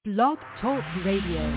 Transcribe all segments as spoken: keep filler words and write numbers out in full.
Blog Talk Radio.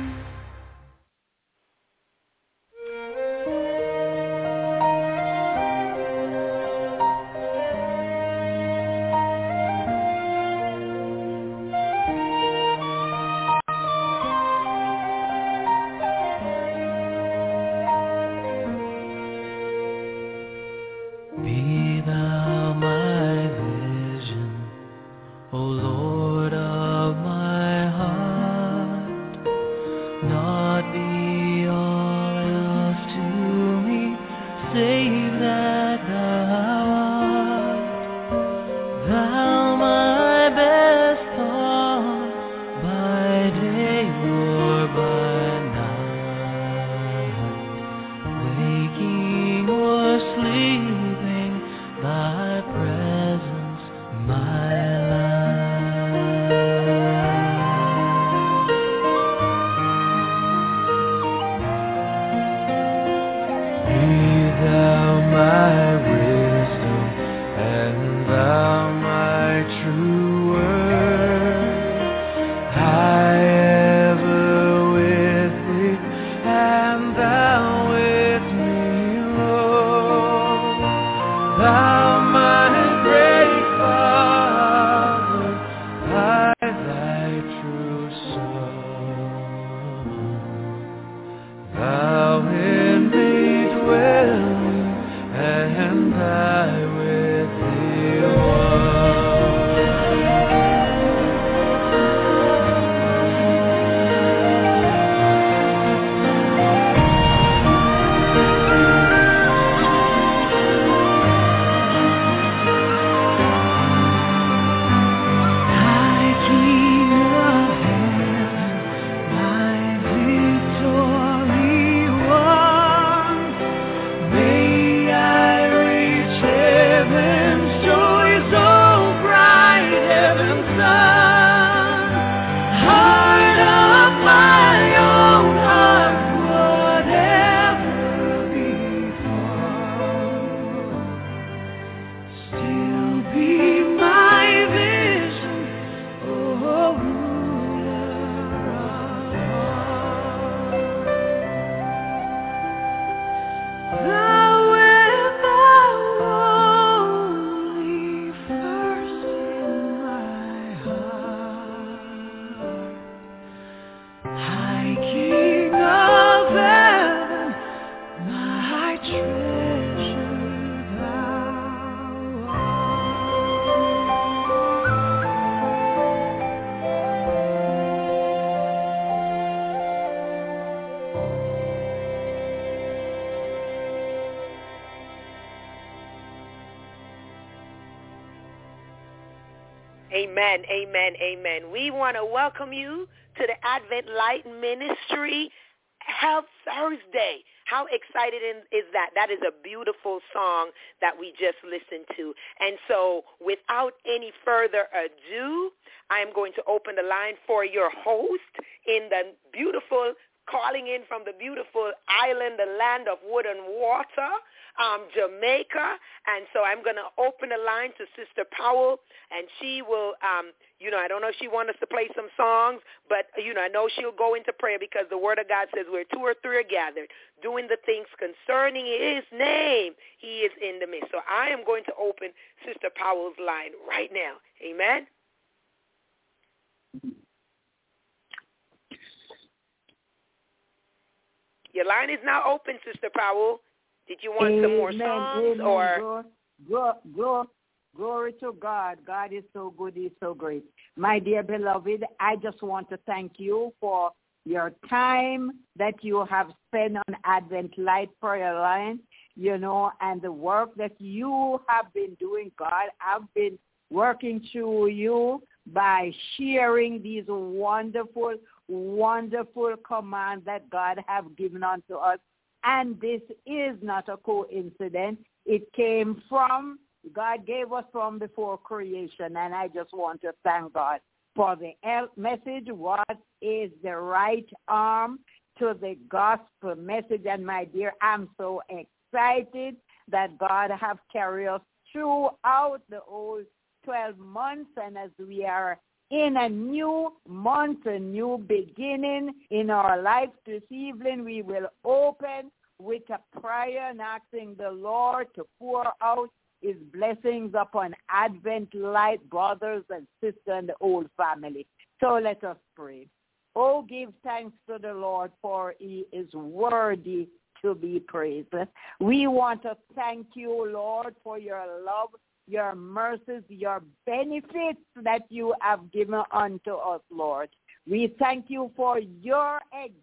Amen, amen, amen. We want to welcome you to the Advent Light Ministry Help Thursday. How excited is that? That is a beautiful song that we just listened to. And so without any further ado, I am going to open the line for your host in the beautiful, calling in from the beautiful island, the land of wood and water, um, Jamaica. And so I'm going to open the line to Sister Powell, and she will, um, you know, I don't know if she wants us to play some songs, but, you know, I know she'll go into prayer because the Word of God says where two or three are gathered, doing the things concerning his name, he is in the midst. So I am going to open Sister Powell's line right now. Amen. Your line is now open, Sister Powell. Did you want amen, some more songs? Amen. Or Glory, glory, glory to God. God is so good. He's so great. My dear beloved, I just want to thank you for your time that you have spent on Advent Light Prayer Line, you know, and the work that you have been doing. God, I've been working through you by sharing these wonderful, wonderful commands that God have given unto us. And this is not a coincidence. It came from, God gave us from before creation. And I just want to thank God for the message. What is the right arm to the gospel message? And my dear, I'm so excited that God have carried us throughout the whole twelve months. And as we are in a new month, a new beginning in our life. This evening we will open with a prayer and asking the Lord to pour out his blessings upon Advent Light brothers and sisters and the whole family. So let us pray. Oh, give thanks to the Lord, for he is worthy to be praised. We want to thank you, Lord, for your love, your mercies, your benefits that you have given unto us, Lord. We thank you for your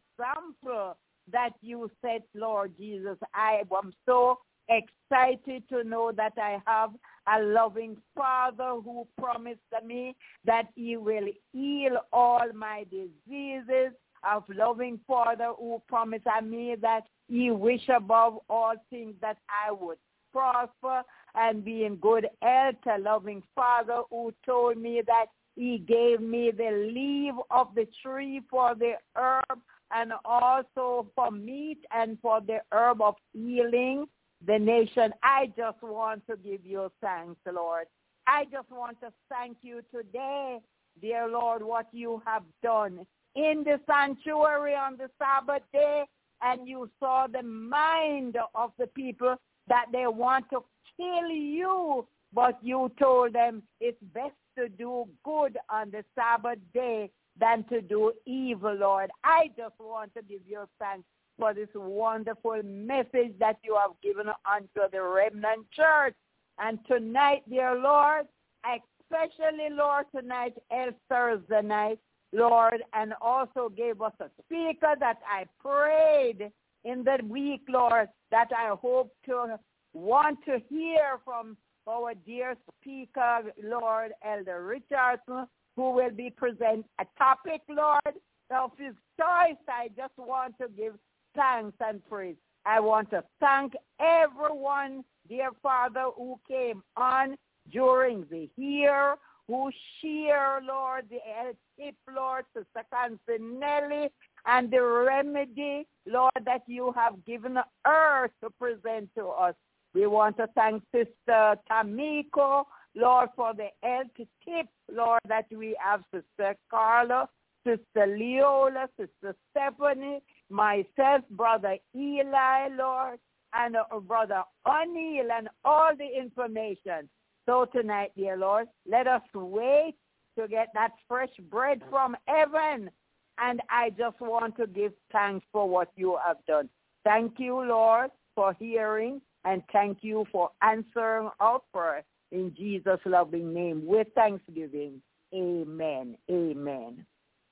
example that you set, Lord Jesus. I am so excited to know that I have a loving Father who promised me that he will heal all my diseases, a loving Father who promised me that he wish above all things that I would prosper and be in good health, a loving Father who told me that he gave me the leaf of the tree for the herb and also for meat and for the herb of healing the nation. I just want to give you thanks, Lord. I just want to thank you today, dear Lord, what you have done in the sanctuary on the Sabbath day, and you saw the mind of the people that they want to kill you, but you told them it's best to do good on the Sabbath day than to do evil, Lord. I just want to give you thanks for this wonderful message that you have given unto the remnant church. And tonight, dear Lord, especially, Lord, tonight, El Thursday night, Lord, and also gave us a speaker that I prayed in the week, Lord, that I hope to want to hear from our dear speaker, Lord, Elder Richardson, who will be present a topic, Lord, of his choice. I just want to give thanks and praise. I want to thank everyone, dear Father, who came on during the year, who share, Lord, the tip, Lord, Sister Constanelli, and the remedy, Lord, that you have given her to present to us. We want to thank Sister Tamiko, Lord, for the health tip, Lord, that we have Sister Carla, Sister Leola, Sister Stephanie, myself, Brother Eli, Lord, and uh, Brother O'Neill, and all the information. So tonight, dear Lord, let us wait to get that fresh bread from heaven. And I just want to give thanks for what you have done. Thank you, Lord, for hearing, and thank you for answering our prayer. In Jesus' loving name, with thanksgiving. Amen. Amen.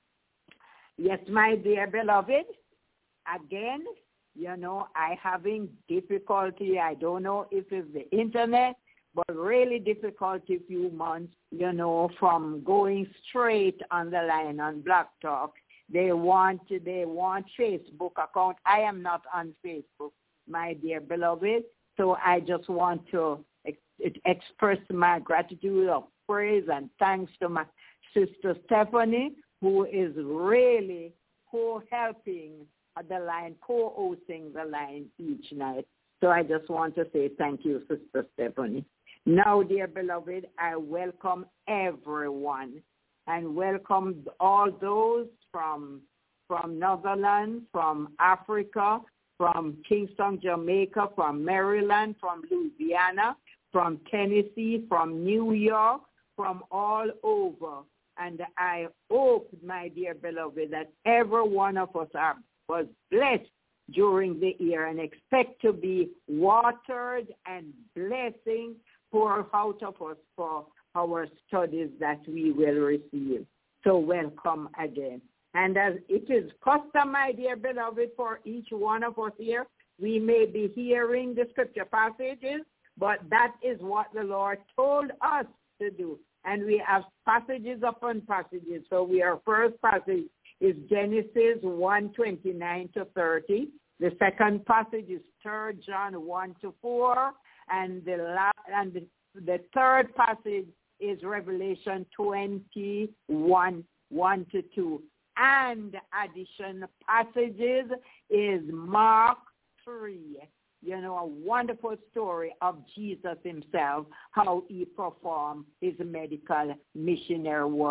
Yes, my dear beloved, again, you know, I having difficulty. I don't know if it's the internet, but really difficulty few months, you know, from going straight on the line on Black Talk. They want, they want Facebook account. I am not on Facebook, my dear beloved. So I just want to ex- express my gratitude of praise and thanks to my sister Stephanie, who is really co-helping the line, co-hosting the line each night. So I just want to say thank you, Sister Stephanie. Now, dear beloved, I welcome everyone and welcome all those from from Netherlands, from Africa, from Kingston, Jamaica, from Maryland, from Louisiana, from Tennessee, from New York, from all over. And I hope, my dear beloved, that every one of us are, was blessed during the year and expect to be watered and blessing pour out of us for our studies that we will receive. So welcome again. And as it is custom, my dear beloved, for each one of us here, we may be hearing the scripture passages, but that is what the Lord told us to do. And we have passages upon passages. So we our first passage is Genesis one, twenty-nine to thirty. The second passage is Third John one to four. And the last, and the, the third passage is Revelation twenty-one, one to two. And addition passages is Mark three. You know, a wonderful story of Jesus himself, how he performed his medical missionary work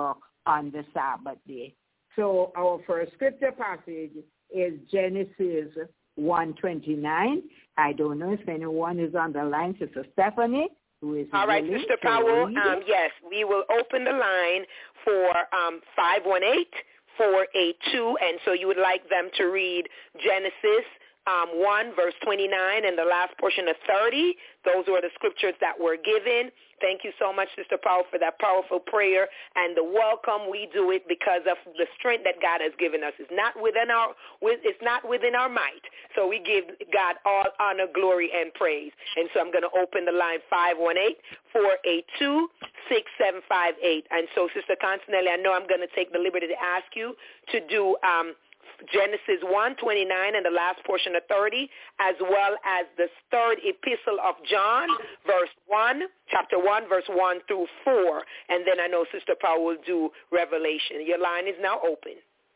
on the Sabbath day. So our first scripture passage is Genesis one twenty-nine. I don't know if anyone is on the line. Sister Stephanie, who is all right, Sister Powell. Um, yes, we will open the line for um, five one eight, four eight two, and so you would like them to read Genesis um, one, verse twenty-nine, and the last portion of thirty. Those were the scriptures that were given. Thank you so much, Sister Powell, for that powerful prayer and the welcome. We do it because of the strength that God has given us. It's not within our it's not within our might. So we give God all honor, glory, and praise. And so I'm going to open the line five one eight, four eight two, six seven five eight. And so, Sister Constanelli, I know I'm going to take the liberty to ask you to do um, Genesis one twenty-nine and the last portion of thirty, as well as the third epistle of John, verse one, chapter one, verse one through four. And then I know Sister Paul will do Revelation. Your line is now open.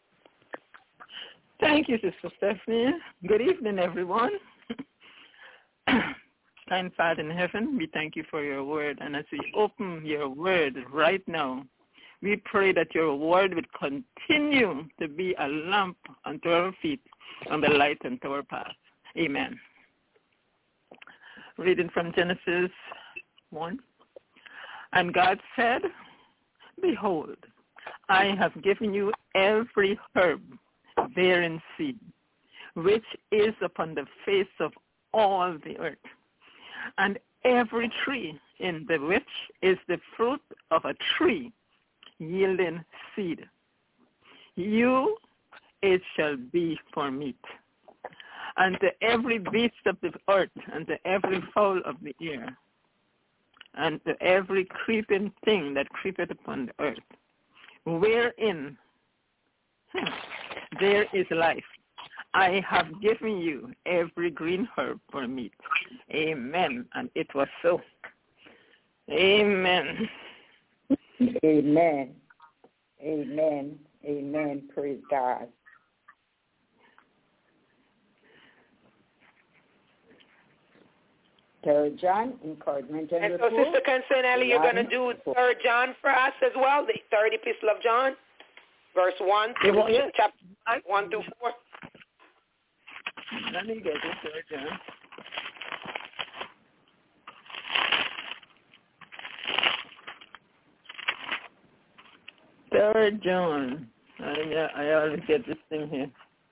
Thank you, Sister Stephanie. Good evening, everyone. Kind Father in heaven, we thank you for your word. And as we open your word right now, we pray that your word would continue to be a lamp unto our feet and the light unto our path. Amen. Reading from Genesis one. And God said, behold, I have given you every herb bearing seed, which is upon the face of all the earth, and every tree in the which is the fruit of a tree yielding seed. You it shall be for meat. And to every beast of the earth, and to every fowl of the air, and to every creeping thing that creepeth upon the earth, wherein hmm, there is life, I have given you every green herb for meat. Amen. And it was so. Amen. Amen. Amen. Amen. Praise God. Third John, encouragement and, and so, report. Sister Constanelli, you're going to do Third John for us as well, the third epistle of John, verse one through yeah. chapter one through four. Let me get this, Third John. Third John. I, I always get this thing here.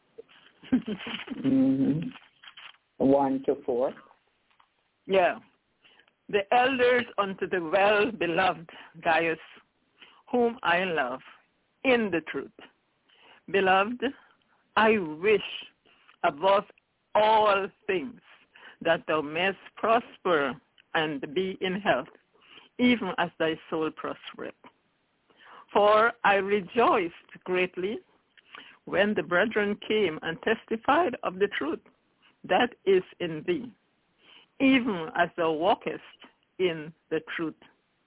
mm-hmm. One to four. Yeah. The elders unto the well-beloved Gaius, whom I love in the truth. Beloved, I wish above all things that thou mayest prosper and be in health, even as thy soul prospereth. For I rejoiced greatly when the brethren came and testified of the truth that is in thee, even as thou walkest in the truth.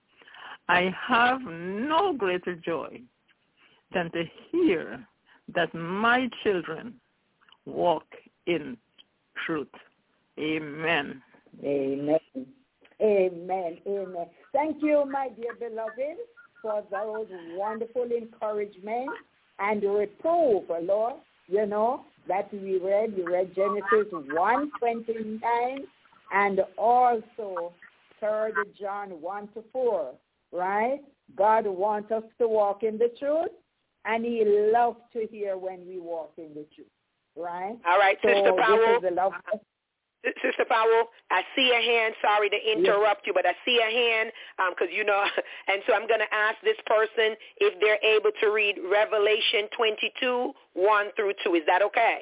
I have no greater joy than to hear that my children walk in truth. Amen. Amen. Amen. Amen. Thank you, my dear beloved, for those wonderful encouragement and reproof, Lord. You know, that we read, we read Genesis one twenty-nine and also Third John one to four, right? God wants us to walk in the truth, and he loves to hear when we walk in the truth, right? All right, so Sister Powell. This is the love. Sister Powell, I see a hand. Sorry to interrupt yes. you, but I see a hand because, um, you know, and so I'm going to ask this person if they're able to read Revelation twenty-two, one through two. Is that okay?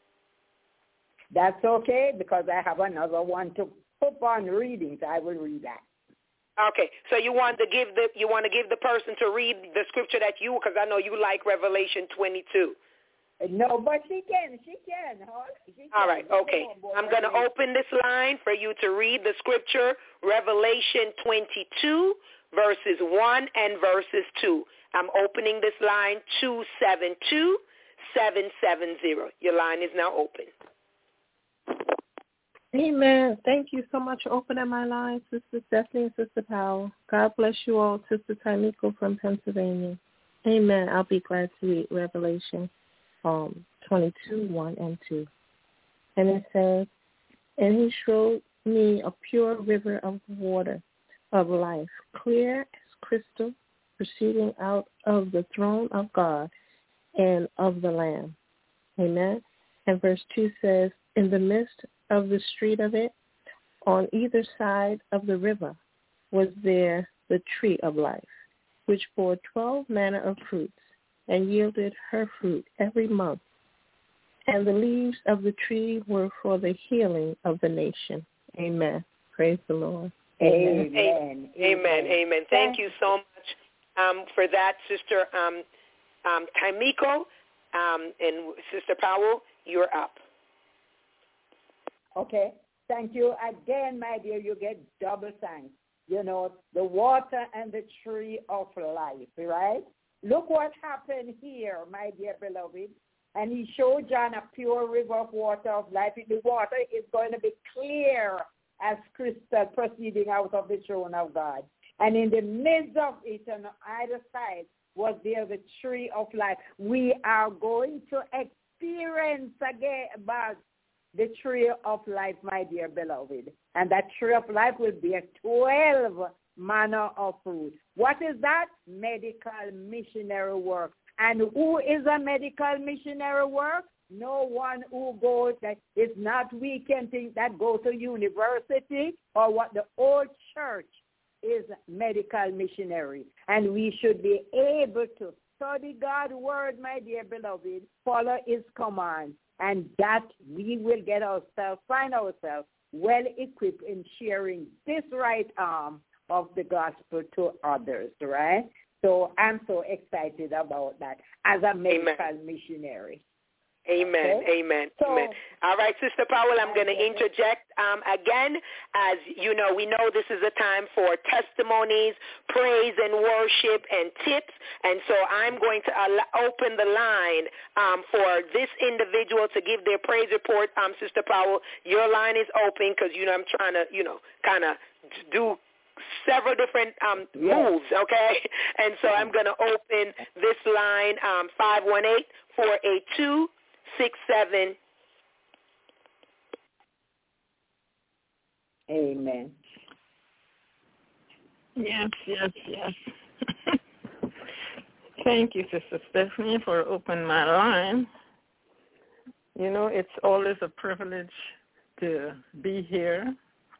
That's okay because I have another one to put on reading, so I will read that. Okay, so you want to give the you want to give the person to read the scripture that you, because I know you like Revelation twenty-two. No, but she can. She can. Huh? She can. All right, okay. I'm going to open this line for you to read the scripture, Revelation twenty-two, verses one and verses two. I'm opening this line two seven two, seven seven zero. Your line is now open. Amen. Thank you so much for opening my line, Sister Stephanie and Sister Powell. God bless you all, Sister Taimiko from Pennsylvania. Amen. I'll be glad to read Revelation um, twenty-two, one and two. And it says, and he showed me a pure river of water of life, clear as crystal, proceeding out of the throne of God and of the Lamb. Amen. And verse two says, in the midst of the street of it, on either side of the river, was there the tree of life, which bore twelve manner of fruits, and yielded her fruit every month. And the leaves of the tree were for the healing of the nation. Amen. Praise the Lord. Amen. Amen. Amen. Amen. Thank you so much um, for that, Sister um, um, Taimiko. Um, and Sister Powell, you're up. Okay. Thank you. Again, my dear, you get double thanks. You know, the water and the tree of life, right? Look what happened here, my dear beloved. And he showed John a pure river of water of life. The water is going to be clear as crystal proceeding out of the throne of God. And in the midst of it, on either side, was there the tree of life. We are going to experience again about the tree of life, my dear beloved. And that tree of life will be a twelve manner of fruit. What is that? Medical missionary work. And who is a medical missionary work? No one who goes, that is not we can think that go to university or what the old church is medical missionary. And we should be able to study God's word, my dear beloved, follow his command, and that we will get ourselves, find ourselves well equipped in sharing this right arm of the gospel to others, right? So I'm so excited about that as a medical Amen. missionary. Amen, okay? amen, so, amen. All right, Sister Powell, I'm going to interject um, again. As you know, we know this is a time for testimonies, praise and worship, and tips. And so I'm going to al- open the line um, for this individual to give their praise report. Um, Sister Powell, your line is open because, you know, I'm trying to, you know, kind of do several different um, yes. moves, okay? And so I'm going to open this line, um, five one eight, four eight two, six seven. Amen. Yes, yes, yes. Thank you, Sister Stephanie, for opening my line. You know, it's always a privilege to be here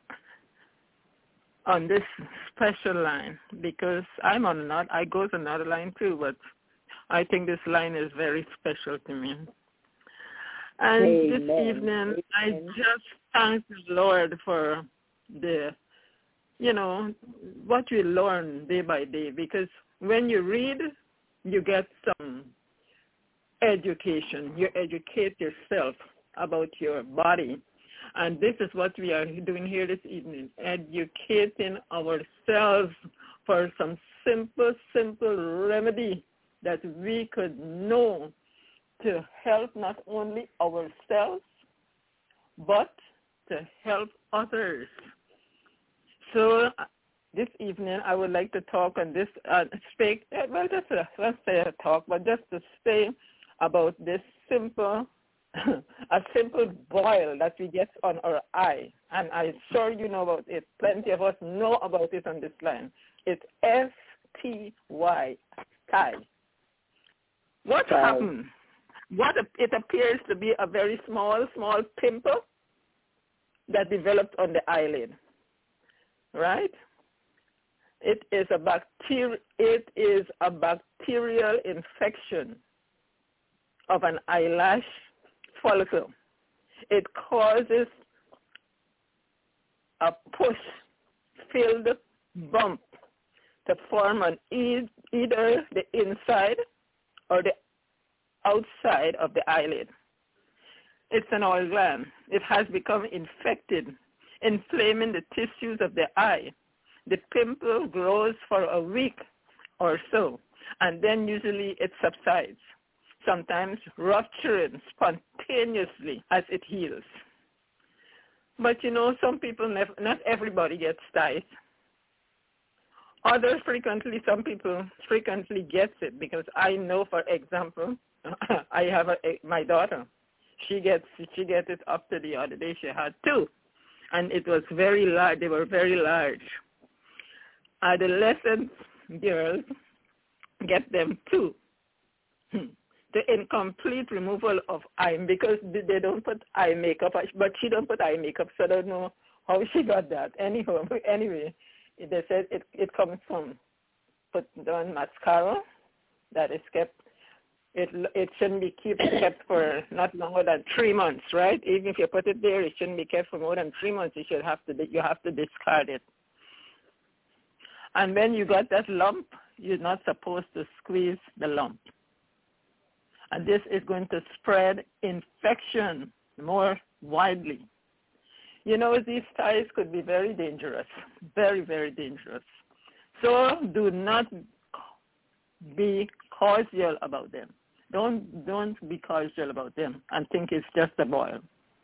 on this special line because I'm on not I go to another line too, but I think this line is very special to me. And Amen. This evening, Amen. I just thank the Lord for the, you know, what we learn day by day, because when you read, you get some education. You educate yourself about your body. And this is what we are doing here this evening, educating ourselves for some simple, simple remedy that we could know to help not only ourselves, but to help others. So uh, this evening I would like to talk on this, uh, speak, well, just uh, let's say a talk, but just to say about this simple a simple boil that we get on our eye, and I'm sure you know about it. Plenty of us know about it on this line. It's S T Y, sty. What Sty. happened? What it appears to be a very small, small pimple that developed on the eyelid, right? It is a bacteria. It is a bacterial infection of an eyelash follicle. It causes a push-filled bump to form on e- either the inside or the outside of the eyelid. It's an oil gland. It has become infected, inflaming the tissues of the eye. The pimple grows for a week or so, and then usually it subsides, sometimes rupturing spontaneously as it heals. But you know, some people, never, not everybody gets styes. Others frequently, some people frequently gets it because I know, for example, I have a, a, my daughter. She gets she gets it up to the other day. She had two, and it was very large. They were very large. Adolescent girls get them too. The incomplete removal of eye, because they don't put eye makeup, but she don't put eye makeup, so I don't know how she got that. Anyhow, anyway, they said it, it comes from put on mascara that is kept. It it shouldn't be kept kept for not longer than three months, right? Even if you put it there, it shouldn't be kept for more than three months. You should have to you have to discard it. And when you got that lump, you're not supposed to squeeze the lump. And this is going to spread infection more widely. You know, these ties could be very dangerous, very, very dangerous. So do not be cordial about them. Don't don't be cordial about them and think it's just a boil.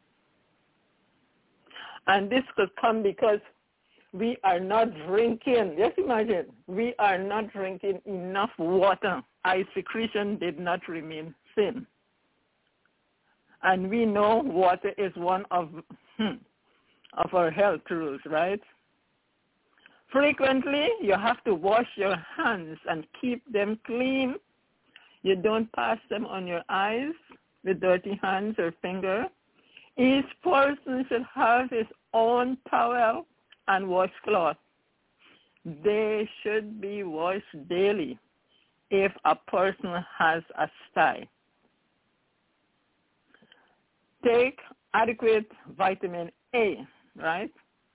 And this could come because we are not drinking. Just imagine, we are not drinking enough water. Eye secretion did not remain thin. And we know water is one of, hmm, of our health rules, right? Frequently, you have to wash your hands and keep them clean. You don't pass them on your eyes with dirty hands or finger. Each person should have his own towel and washcloth. They should be washed daily if a person has a sty. Take adequate vitamin A, right?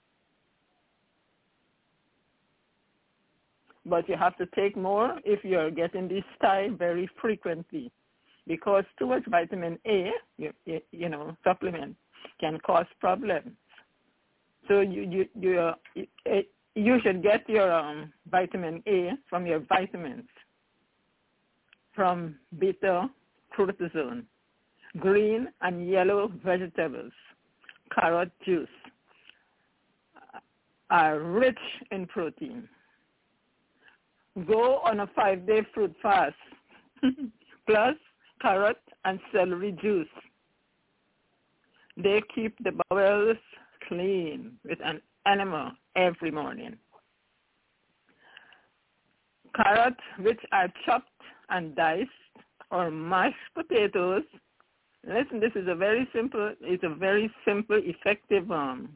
But you have to take more if you're getting this sty very frequently, because too much vitamin A, you, you, you know, supplement can cause problems. So you you you, uh, you should get your um, vitamin A from your vitamins, from beta-carotene, green and yellow vegetables, carrot juice are rich in protein. Go on a five-day fruit fast, plus carrot and celery juice. They keep the bowels clean with an enema every morning. Carrots, which are chopped and diced, or mashed potatoes. Listen, this is a very simple, it's a very simple, effective um,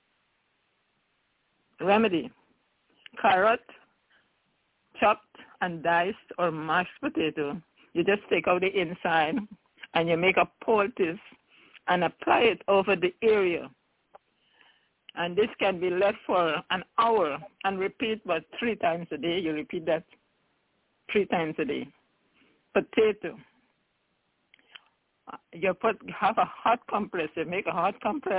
remedy. Carrot, chopped and diced or mashed potato. You just take out the inside and you make a poultice and apply it over the area. And this can be left for an hour and repeat but three times a day. You repeat that three times a day. Potato. You put have a hot compress. You make a hot compress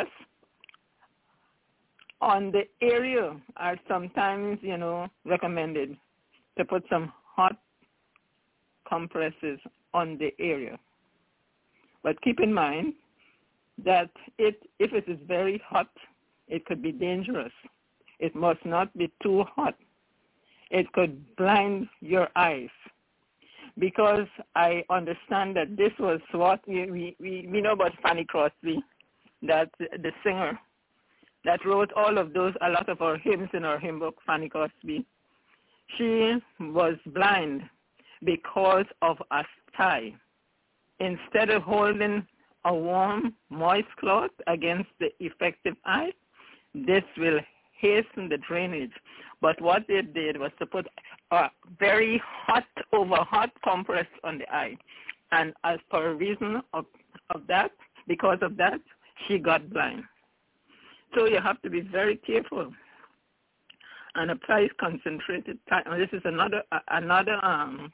on the area. Are sometimes, you know, recommended to put some hot compresses on the area. But keep in mind that it, if it is very hot, it could be dangerous. It must not be too hot. It could blind your eyes. Because I understand that this was what we, we, we, we know about Fanny Crosby, that the singer that wrote all of those, a lot of our hymns in our hymn book, Fanny Crosby. She was blind because of a sty. Instead of holding a warm, moist cloth against the effective eye, this will hasten the drainage. But what they did was to put a very hot, over hot compress on the eye. And as for a reason of, of that, because of that, she got blind. So you have to be very careful and apply concentrated time. This is another another um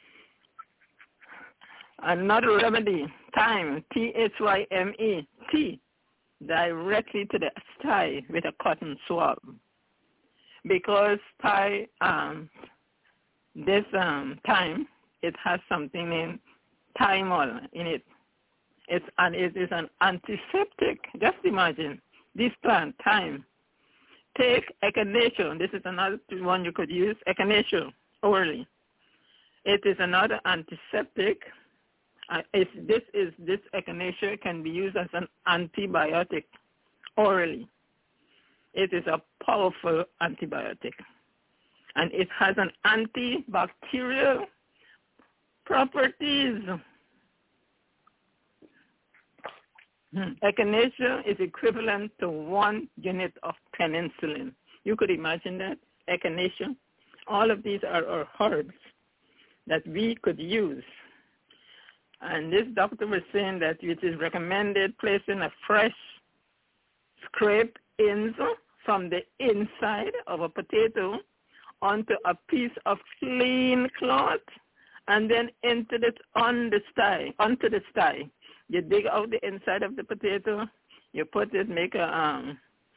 another remedy. Thyme, T H Y M E, T, directly to the thigh with a cotton swab, because thigh um this um thyme, it has something in thymol in it. It's and it is an antiseptic. Just imagine this plant, thyme, take echinacea. This is another one you could use, echinacea, orally. It is another antiseptic. Uh, it's, this is this echinacea can be used as an antibiotic orally. It is a powerful antibiotic, and it has an antibacterial properties. Hmm. Echinacea is equivalent to one unit of penicillin. You could imagine that, echinacea. All of these are, are herbs that we could use. And this doctor was saying that it is recommended placing a fresh scrape ends from the inside of a potato onto a piece of clean cloth and then into it on the sty, onto the sty. You dig out the inside of the potato, you put it, make a, um,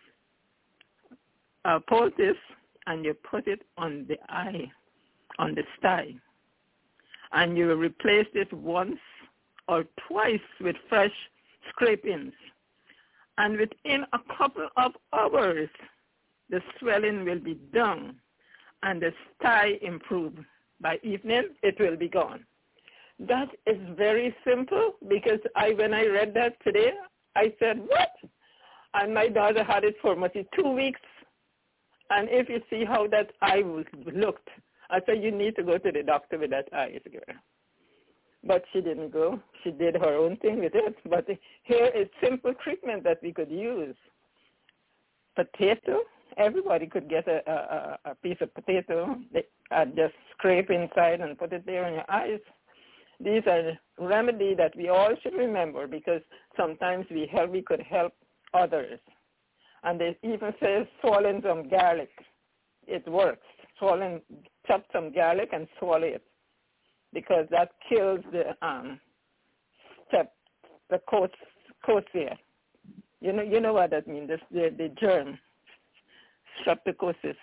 a poultice, and you put it on the eye, on the sty. And you replace it once or twice with fresh scrapings. And within a couple of hours, the swelling will be done and the sty improve. By evening, it will be gone. That is very simple because I, when I read that today, I said, what? And my daughter had it for maybe two weeks. And if you see how that eye looked, I said, you need to go to the doctor with that eye, girl. But she didn't go. She did her own thing with it. But here is simple treatment that we could use. Potato. Everybody could get a, a, a piece of potato and just scrape inside and put it there in your eyes. These are remedies that we all should remember because sometimes we help, we could help others. And they even say swallowing some garlic. It works. Swallowing, chop some garlic and swallow it because that kills the um step, the cochlear. You know, you know what that means. The the germ, streptococcus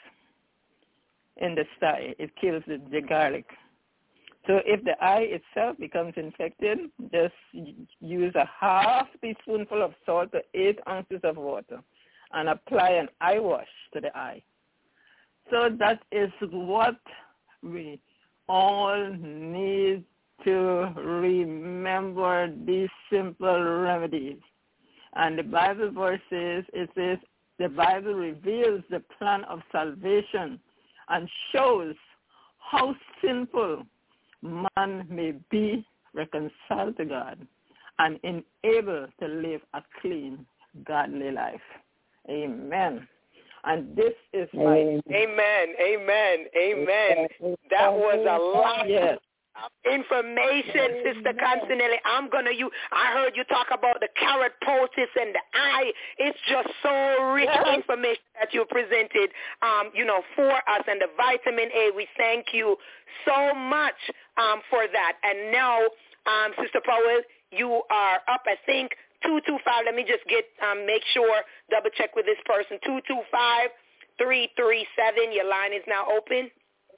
in the sty. It kills the, the garlic. So if the eye itself becomes infected, just use a half teaspoonful of salt to eight ounces of water and apply an eye wash to the eye. So that is what we all need to remember, these simple remedies. And the Bible verse says, it says, the Bible reveals the plan of salvation and shows how sinful man may be reconciled to God and enabled to live a clean, godly life. Amen. And this is my... Amen, amen, amen. That was a lot yes. of information, Sister Constanelli. I'm going to use... I heard you talk about the carrot poultice and the eye. It's just so rich yes. information that you presented, um, you know, for us. And the vitamin A, we thank you so much um, for that. And now, um, Sister Powell, you are up, I think, two two five, let me just get, um, make sure, double check with this person, two two five, three three seven, your line is now open.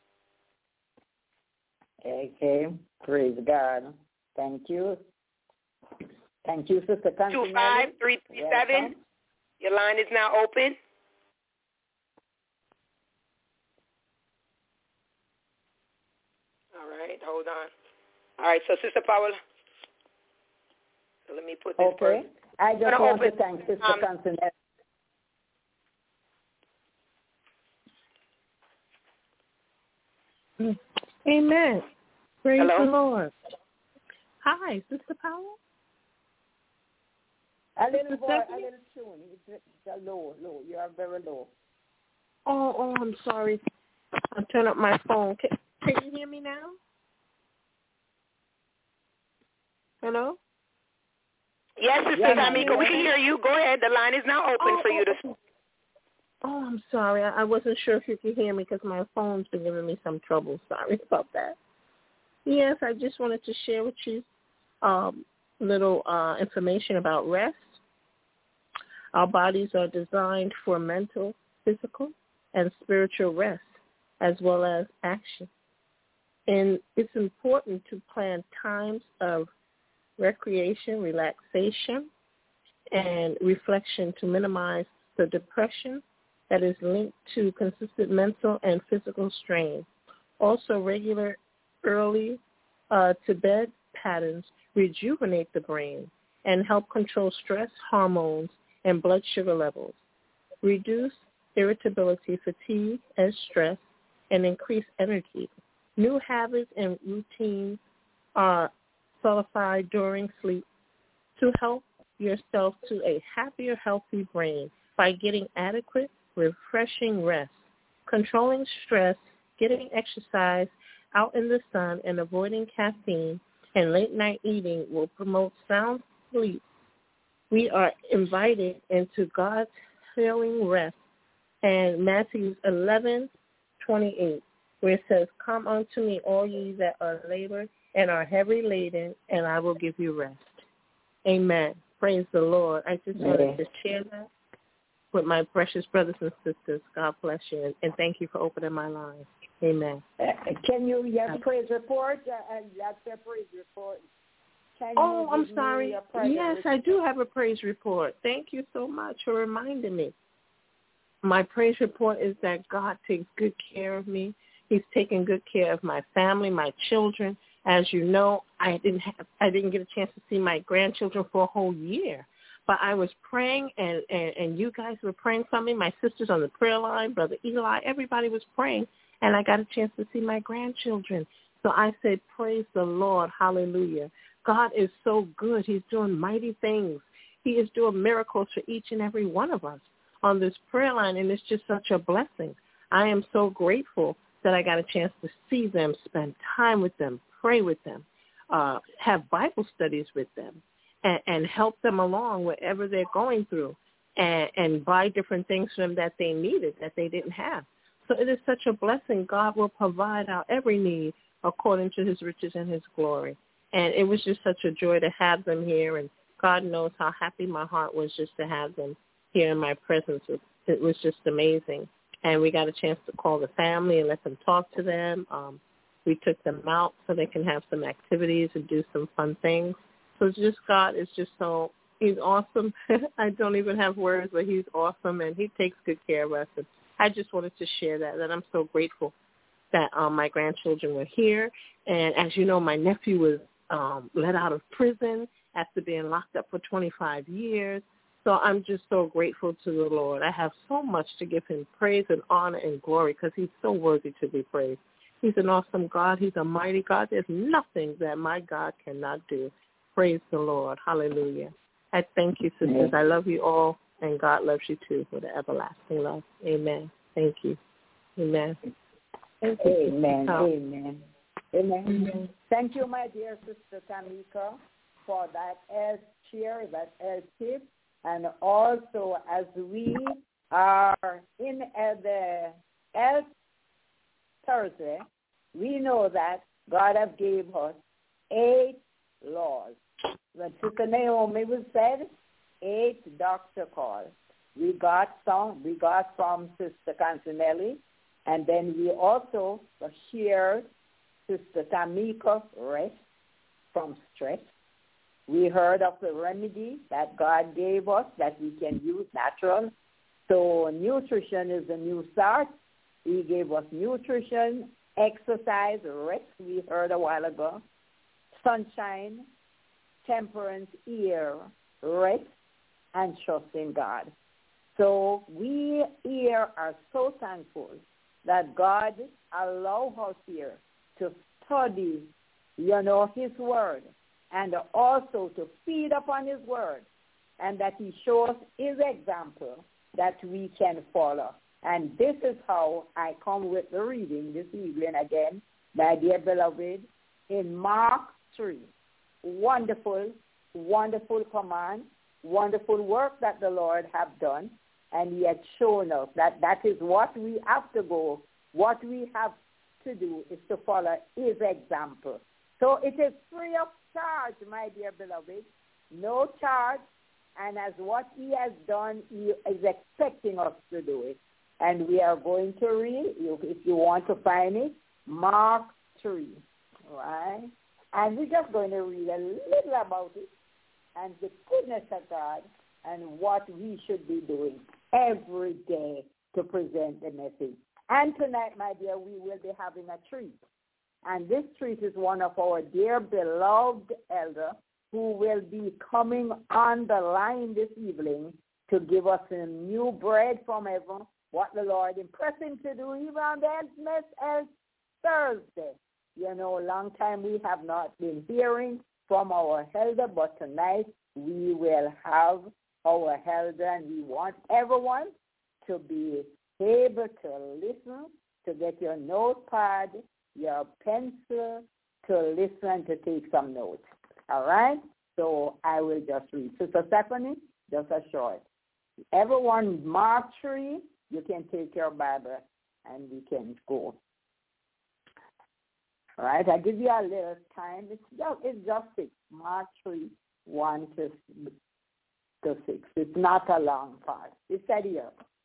Okay, praise God. Thank you. Thank you, Sister Constanelli. two two five, three three seven, your line is now open. All right, hold on. All right, so Sister Paula, so let me put this Okay. first. I just Gonna want open, to thank Sister um, Constanelli. Amen. Praise Hello? the Lord. Hi, Sister Powell. A little Sister boy, Stephanie? a little tune. It's, it's low, low. You are very low. Oh, oh, I'm sorry. I'll turn up my phone. Can, can you hear me now? Hello? Yes, Sister Yeah, Tamika, we yeah. can hear you. Go ahead. The line is now open Oh, for you to... oh, oh, I'm sorry. I, I wasn't sure if you could hear me because my phone's been giving me some trouble. Sorry about that. Yes, I just wanted to share with you um, little uh, information about rest. Our bodies are designed for mental, physical, and spiritual rest, as well as action. And it's important to plan times of recreation, relaxation, and reflection to minimize the depression that is linked to consistent mental and physical strain. Also, regular early uh, to bed patterns rejuvenate the brain and help control stress hormones and blood sugar levels, reduce irritability, fatigue, and stress, and increase energy. New habits and routines are solidified during sleep to help yourself to a happier, healthy brain by getting adequate, refreshing rest, controlling stress, getting exercise out in the sun, and avoiding caffeine and late-night eating will promote sound sleep. We are invited into God's healing rest, and Matthew eleven twenty-eight, where it says, "Come unto me, all ye that are labored and are heavy laden, and I will give you rest." Amen. Praise the Lord. I just wanted to share that with my precious brothers and sisters. God bless you, and, and thank you for opening my line. Amen. Uh, can you, your praise report? Uh, uh, that's your praise report. Can oh, you I'm give sorry. me your praise Yes, report? I do have a praise report. Thank you so much for reminding me. My praise report is that God takes good care of me. He's taking good care of my family, my children. As you know, I didn't have, I didn't get a chance to see my grandchildren for a whole year. But I was praying, and, and, and you guys were praying for me. My sisters on the prayer line, Brother Eli, everybody was praying, and I got a chance to see my grandchildren. So I said, praise the Lord, hallelujah. God is so good. He's doing mighty things. He is doing miracles for each and every one of us on this prayer line, and it's just such a blessing. I am so grateful that I got a chance to see them, spend time with them, pray with them, uh, have Bible studies with them, and, and help them along wherever they're going through, and, and buy different things for them that they needed, that they didn't have. So it is such a blessing. God will provide our every need according to his riches and his glory. And it was just such a joy to have them here, and God knows how happy my heart was just to have them here in my presence. It, it was just amazing. And we got a chance to call the family and let them talk to them. Um, we took them out so they can have some activities and do some fun things. So it's just God is just so, he's awesome. I don't even have words, but he's awesome, and he takes good care of us. And I just wanted to share that, that I'm so grateful that um, my grandchildren were here. And as you know, my nephew was um, let out of prison after being locked up for twenty-five years. So I'm just so grateful to the Lord. I have so much to give him praise and honor and glory because he's so worthy to be praised. He's an awesome God. He's a mighty God. There's nothing that my God cannot do. Praise the Lord. Hallelujah. I thank you, sisters. I love you all, and God loves you too with an everlasting love. Amen. Thank you. Amen. Thank you. Amen. Oh. Amen. Amen. Amen. Thank you, my dear Sister Tamika, for that as cheer, that as tip. And also, as we are in uh, the El Thursday, we know that God has gave us eight laws. When Sister Naomi was said, eight doctor calls. We got some, we got from Sister Cancinelli, and then we also shared Sister Tamika rest from stress. We heard of the remedy that God gave us that we can use natural. So nutrition is a new start. He gave us nutrition, exercise, rest, we heard a while ago, sunshine, temperance, ear, rest, and trust in God. So we here are so thankful that God allowed us here to study, you know, his word, and also to feed upon his word, and that he shows his example that we can follow. And this is how I come with the reading this evening again, my dear beloved, in Mark three. Wonderful, wonderful command, wonderful work that the Lord have done, and he has shown us that that is what we have to go, what we have to do is to follow his example. So it is free of charge, my dear beloved, no charge, and as what he has done, he is expecting us to do it. And we are going to read, if you want to find it, Mark three, right? And we're just going to read a little about it and the goodness of God and what we should be doing every day to present the message. And tonight, my dear, we will be having a treat. And this treat is one of our dear beloved elder who will be coming on the line this evening to give us a new bread from heaven, what the Lord impressed him to do even on the Edmas as Thursday. You know, a long time we have not been hearing from our elder, but tonight we will have our elder, and we want everyone to be able to listen, to get your notepad, your pencil, to listen, to take some notes. All right? So I will just read. Sister Stephanie, just a short. Everyone, Mark three, you can take your Bible and we can go. All right? I give you a little time. It's just, it's just six. Mark three, one to, to six. It's not a long part. It said here,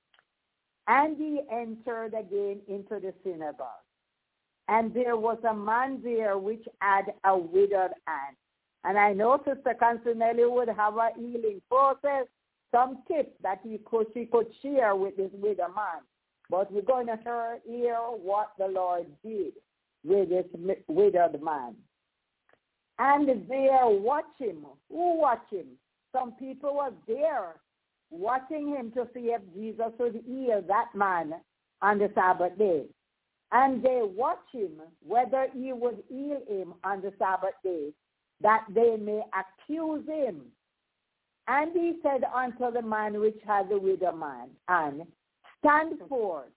and he entered again into the synagogue. And there was a man there which had a withered hand. And I know Sister Consinelli would have a healing process, some tips that he could, she could share with this withered man. But we're going to hear, hear what the Lord did with this withered man. And there watch him. Who watched him? Some people were there watching him to see if Jesus would heal that man on the Sabbath day. And they watched him whether he would heal him on the Sabbath day, that they may accuse him. And he said unto the man which had the withered man, and stand forth.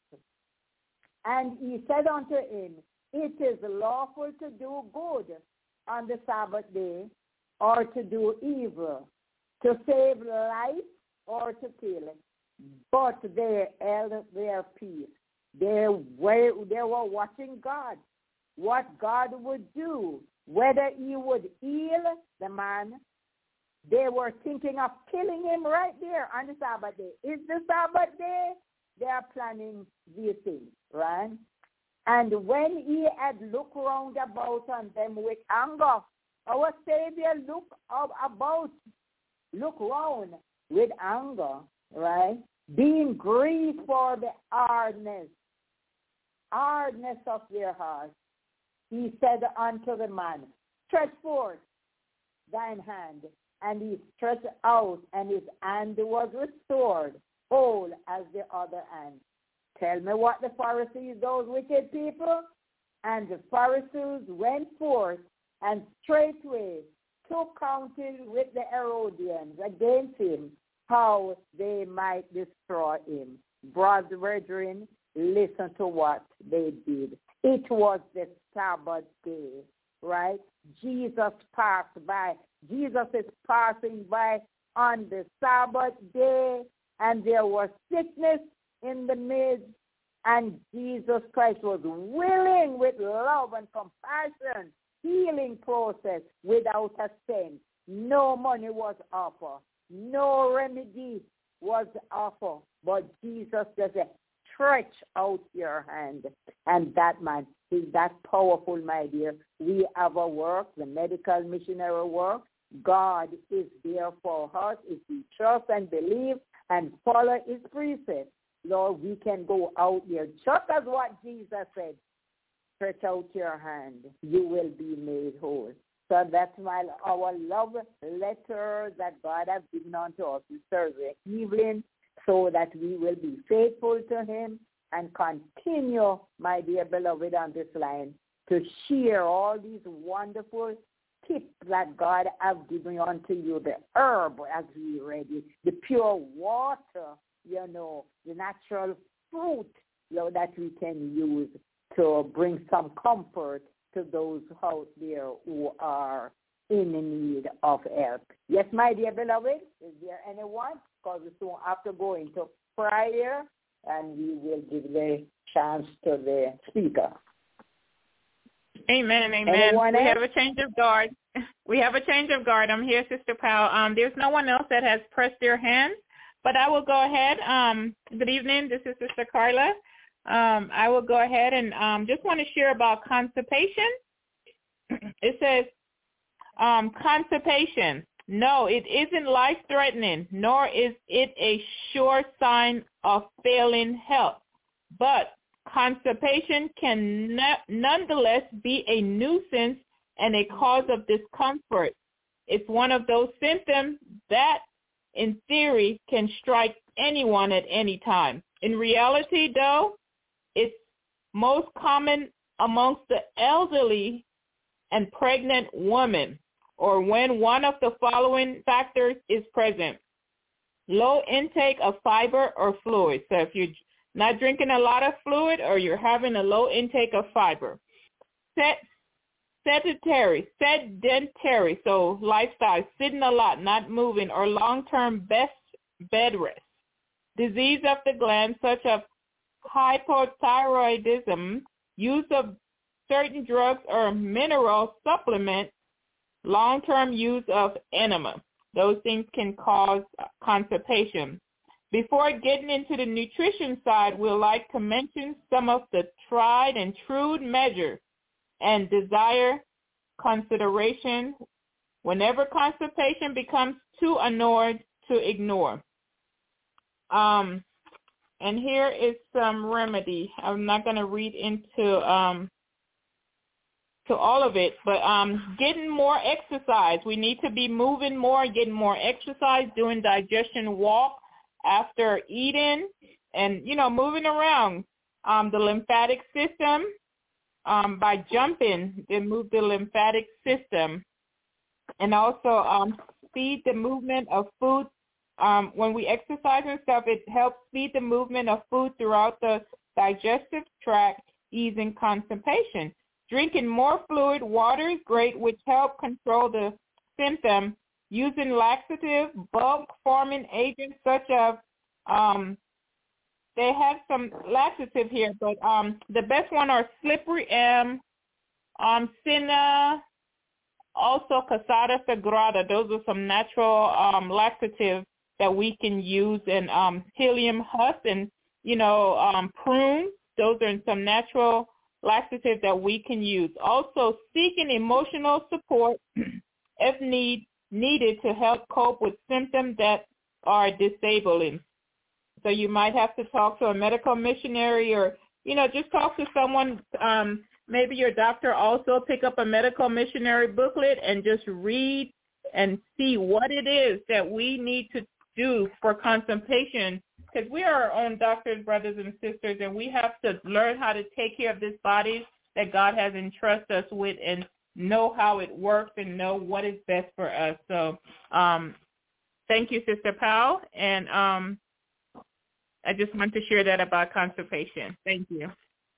And he said unto him, it is lawful to do good on the Sabbath day, or to do evil, to save life or to kill. But they held their peace. They were, they were watching God, what God would do, whether he would heal the man. They were thinking of killing him right there on the Sabbath day. It's the Sabbath day. They are planning these things, right? And when he had looked round about on them with anger, our Savior looked about, looked round with anger, right? Being grieved for the hardness, hardness of their heart, he said unto the man, stretch forth thine hand. And he stretched out, and his hand was restored, whole as the other hand. Tell me what the Pharisees, those wicked people, and the Pharisees went forth and straightway took counsel with the Herodians against him, how they might destroy him. Brothers, brethren, listen to what they did. It was the Sabbath day, right? Jesus passed by. Jesus is passing by on the Sabbath day, and there was sickness in the midst, and Jesus Christ was willing with love and compassion, healing process without a cent. No money was offered. No remedy was offered. But Jesus just said, stretch out your hand. And that man is that powerful, my dear. We have a work, the medical missionary work. God is there for us if we trust and believe and follow his precepts. Lord, we can go out there just as what Jesus said. Stretch out your hand. You will be made whole. So that's my our love letter that God has given unto us this Thursday evening, so that we will be faithful to him and continue, my dear beloved, on this line to share all these wonderful tips that God has given unto you, the herb as we read it, the pure water, you know, the natural fruit, you know, that we can use to bring some comfort to those out there who are in need of help. Yes, my dear beloved, is there anyone? Because we soon have to go into prayer, and we will give the chance to the speaker. Amen, amen. Anyone we else? have a change of guard. We have a change of guard. I'm here, Sister Powell. Um, there's no one else that has pressed their hand, but I will go ahead. Um, good evening. This is Sister Carla. Um, I will go ahead and um, just want to share about constipation. It says um, constipation. No, it isn't life-threatening, nor is it a sure sign of failing health. But constipation can ne- nonetheless be a nuisance and a cause of discomfort. It's one of those symptoms that, in theory, can strike anyone at any time. In reality, though, it's most common amongst the elderly and pregnant women, or when one of the following factors is present: low intake of fiber or fluid. So if you're not drinking a lot of fluid or you're having a low intake of fiber. Set, sedentary, sedentary, so lifestyle, sitting a lot, not moving, or long-term best bed rest. Disease of the glands such as hypothyroidism, use of certain drugs or mineral supplements, long-term use of enema. Those things can cause constipation. Before getting into the nutrition side, we'd like to mention some of the tried and true measures and desire consideration whenever constipation becomes too annoying to ignore. Um, and here is some remedy. I'm not going to read into um, to all of it, but um, getting more exercise. We need to be moving more, getting more exercise, doing digestion walk after eating, and, you know, moving around. Um, the lymphatic system, um, by jumping, they move the lymphatic system. And also um, speed the movement of food. Um, when we exercise and stuff, it helps speed the movement of food throughout the digestive tract, easing constipation. Drinking more fluid, water is great, which help control the symptom. Using laxative, bulk-forming agents such as, um, they have some laxative here, but um, the best one are Slippery M, um, Cinna, also Casada Sagrada. Those are some natural um, laxatives that we can use, and um, Psyllium husk and, you know, um, prune. Those are some natural laxatives that we can use. Also, seeking emotional support if need needed to help cope with symptoms that are disabling. So you might have to talk to a medical missionary, or, you know, just talk to someone, um, maybe your doctor. Also pick up a medical missionary booklet and just read and see what it is that we need to do for constipation, because we are our own doctors, brothers and sisters, and we have to learn how to take care of this body that God has entrusted us with, and know how it works and know what is best for us. So um, thank you, Sister Powell, and um, I just want to share that about constipation. Thank you.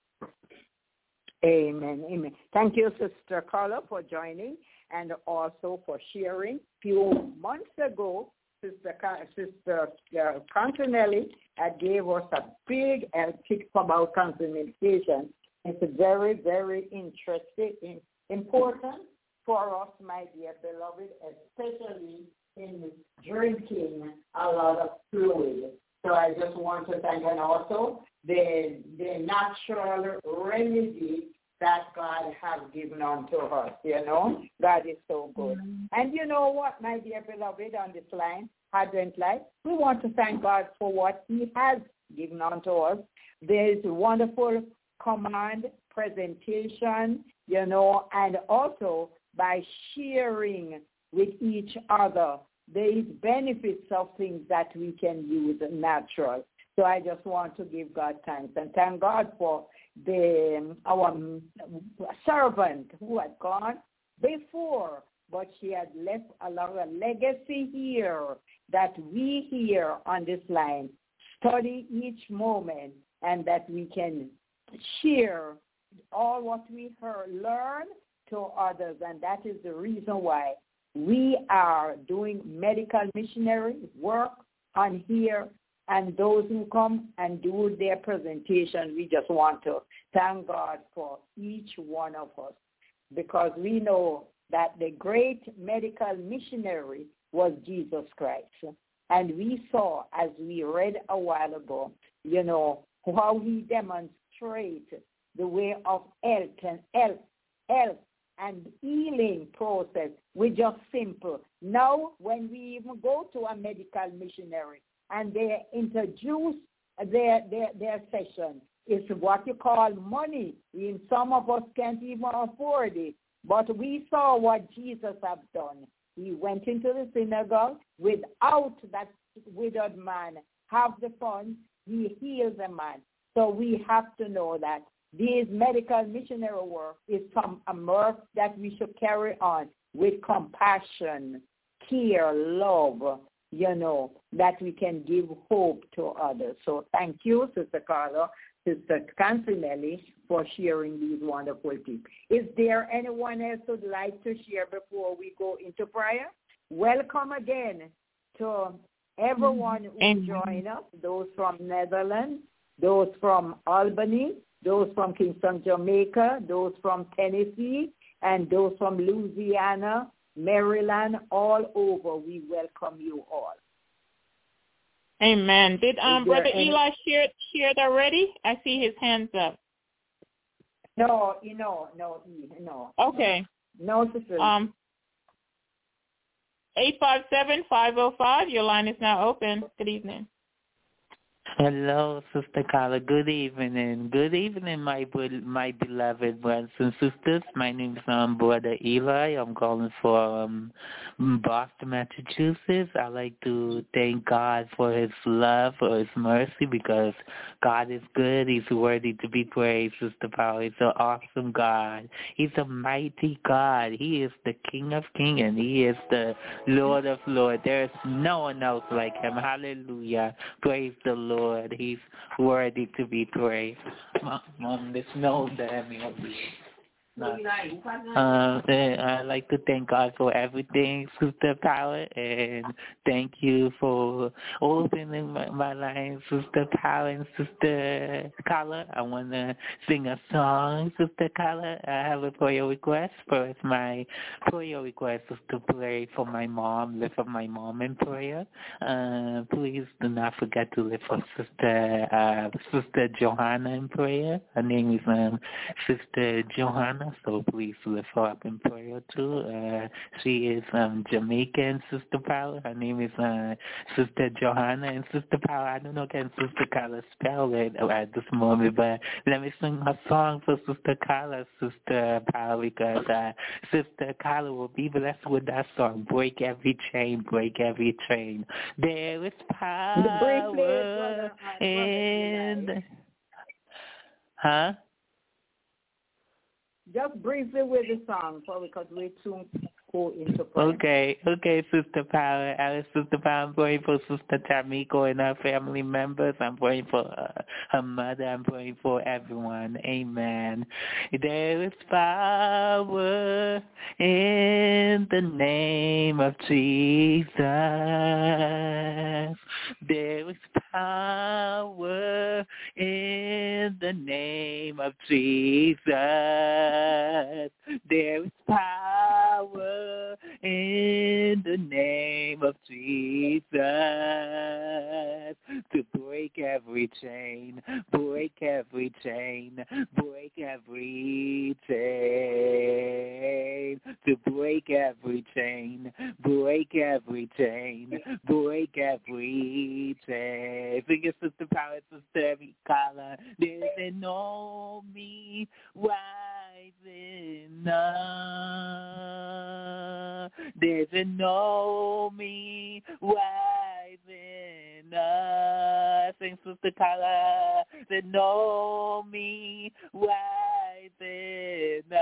Amen, amen. Thank you, Sister Carla, for joining and also for sharing. A few months ago, Sister Sister uh, Continelli uh, gave us a big uh, tip about constipation. It's very, very interesting, important for us, my dear beloved, especially in drinking a lot of fluid. So I just want to thank, and also the the natural remedy that God has given unto us, you know. God is so good. Mm-hmm. And you know what, my dear beloved, on this line, Advent Life, we want to thank God for what he has given unto us. There is a wonderful command, presentation, you know, and also by sharing with each other, there is benefits of things that we can use natural. So I just want to give God thanks and thank God for the our servant who had gone before, but she had left a lot of legacy here that we here on this line study each moment, and that we can share all what we heard, learn to others, and that is the reason why we are doing medical missionary work on here. And those who come and do their presentation, we just want to thank God for each one of us, because we know that the great medical missionary was Jesus Christ. And we saw, as we read a while ago, you know, how he demonstrated the way of health and health, health and healing process. We're just simple. Now, when we even go to a medical missionary and they introduce their, their, their session, it's what you call money. And some of us can't even afford it. But we saw what Jesus have done. He went into the synagogue without that widowed man have the funds. He healed the man. So we have to know that this medical missionary work is some a work that we should carry on with compassion, care, love, you know, that we can give hope to others. So thank you, Sister Carla, Sister Cancinelli, for sharing these wonderful tips. Is there anyone else who would like to share before we go into prayer? Welcome again to everyone who joined us, those from Netherlands, those from Albany, those from Kingston, Jamaica, those from Tennessee, and those from Louisiana, Maryland, all over. We welcome you all. Amen. Did um, Brother any... Eli share shared already? I see his hands up. No, you know, no, no. Okay. No, sister. Um, eight five seven, five oh five, your line is now open. Good evening. Hello, Sister Carla. Good evening. Good evening, my my beloved brothers and sisters. My name is um, Brother Eli. I'm calling from um, Boston, Massachusetts. I like to thank God for his love, for his mercy, because God is good. He's worthy to be praised, Sister Paula. He's an awesome God. He's a mighty God. He is the King of Kings, and he is the Lord of Lords. There is no one else like him. Hallelujah. Praise the Lord. Lord, he's worthy to be praised. Mom, this knows that I mean, no. Uh, I'd like to thank God for everything, Sister Power, and thank you for opening my, my line, Sister Power and Sister Carla. I want to sing a song, Sister Carla. I have a prayer request. First, my prayer request is to pray for my mom, lift up my mom in prayer. Uh, please do not forget to lift up Sister uh, Sister Johanna in prayer. Her name is um, Sister Johanna. So please lift her up in prayer too. Uh, she is um, Jamaican, Sister Paula. Her name is uh, Sister Johanna. And Sister Paula, I don't know can Sister Carla spell it at this moment, but let me sing a song for Sister Carla, Sister Paula, because uh, Sister Carla will be blessed with that song. Break every chain, break every chain. There is power in the... Huh? Just briefly with the song, so because we soon go into prayer. Okay, okay, Sister Power. Alice, Sister Power, I'm praying for Sister Tamiko and her family members. I'm praying for uh, her mother. I'm praying for everyone. Amen. There is power in the name of Jesus. There is power in the name of Jesus. There is power in the name of Jesus to break every chain, break every chain, break every chain, to break every chain, break every chain, break every chain. Sing it, Sister Power, Sister Carla. There's no me rising up. There's no me rising up. Sing, Sister Carla. There's no me rising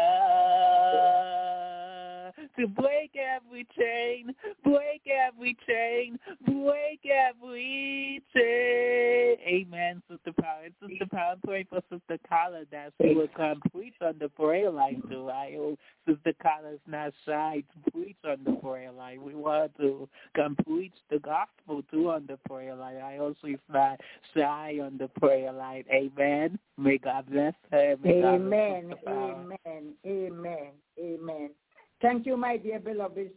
up to break every chain, break every chain, break every chain. Amen, Sister Power. And Sister Power, I'm praying for Sister Carla that she will come preach on the prayer line too. I hope Sister Carla is not shy to preach on the prayer line. We want to come preach the gospel too on the prayer line. I also is not shy on the prayer line. Amen. May God bless her. May Amen. God bless Amen. Amen. Amen. Thank you, my dear beloved.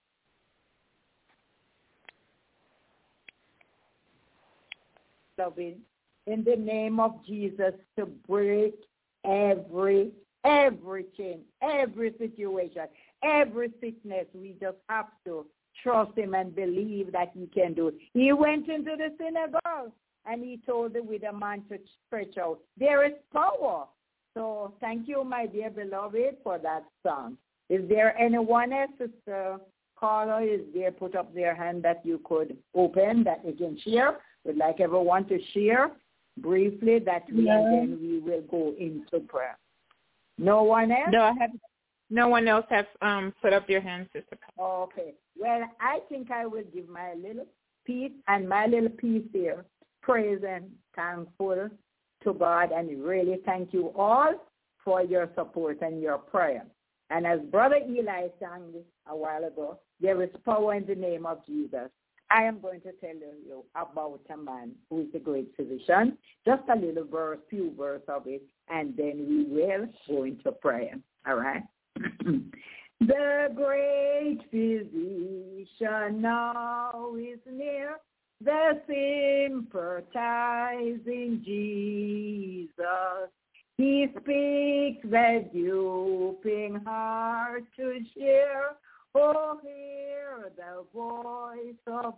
Beloved, in the name of Jesus, to break every every chain, every situation, every sickness. We just have to trust him and believe that he can do it. He went into the synagogue and he told the widow man to stretch out. There is power. So thank you, my dear beloved, for that song. Is there anyone else, Sister Carla, is there put up their hand that you could open, that they can share? Would like everyone to share briefly that we, no. and then we will go into prayer. No one else? No, I have. No one else has um, put up their hand, Sister Carla. Okay. Well, I think I will give my little piece, and my little piece here, praise and thankful to God, and really thank you all for your support and your prayer. And as Brother Eli sang a while ago, there is power in the name of Jesus. I am going to tell you about a man who is a great physician, just a little verse, few verse of it, and then we will go into prayer. All right? The great physician now is near, the sympathizing Jesus. He speaks the drooping heart to cheer. Oh, hear the voice of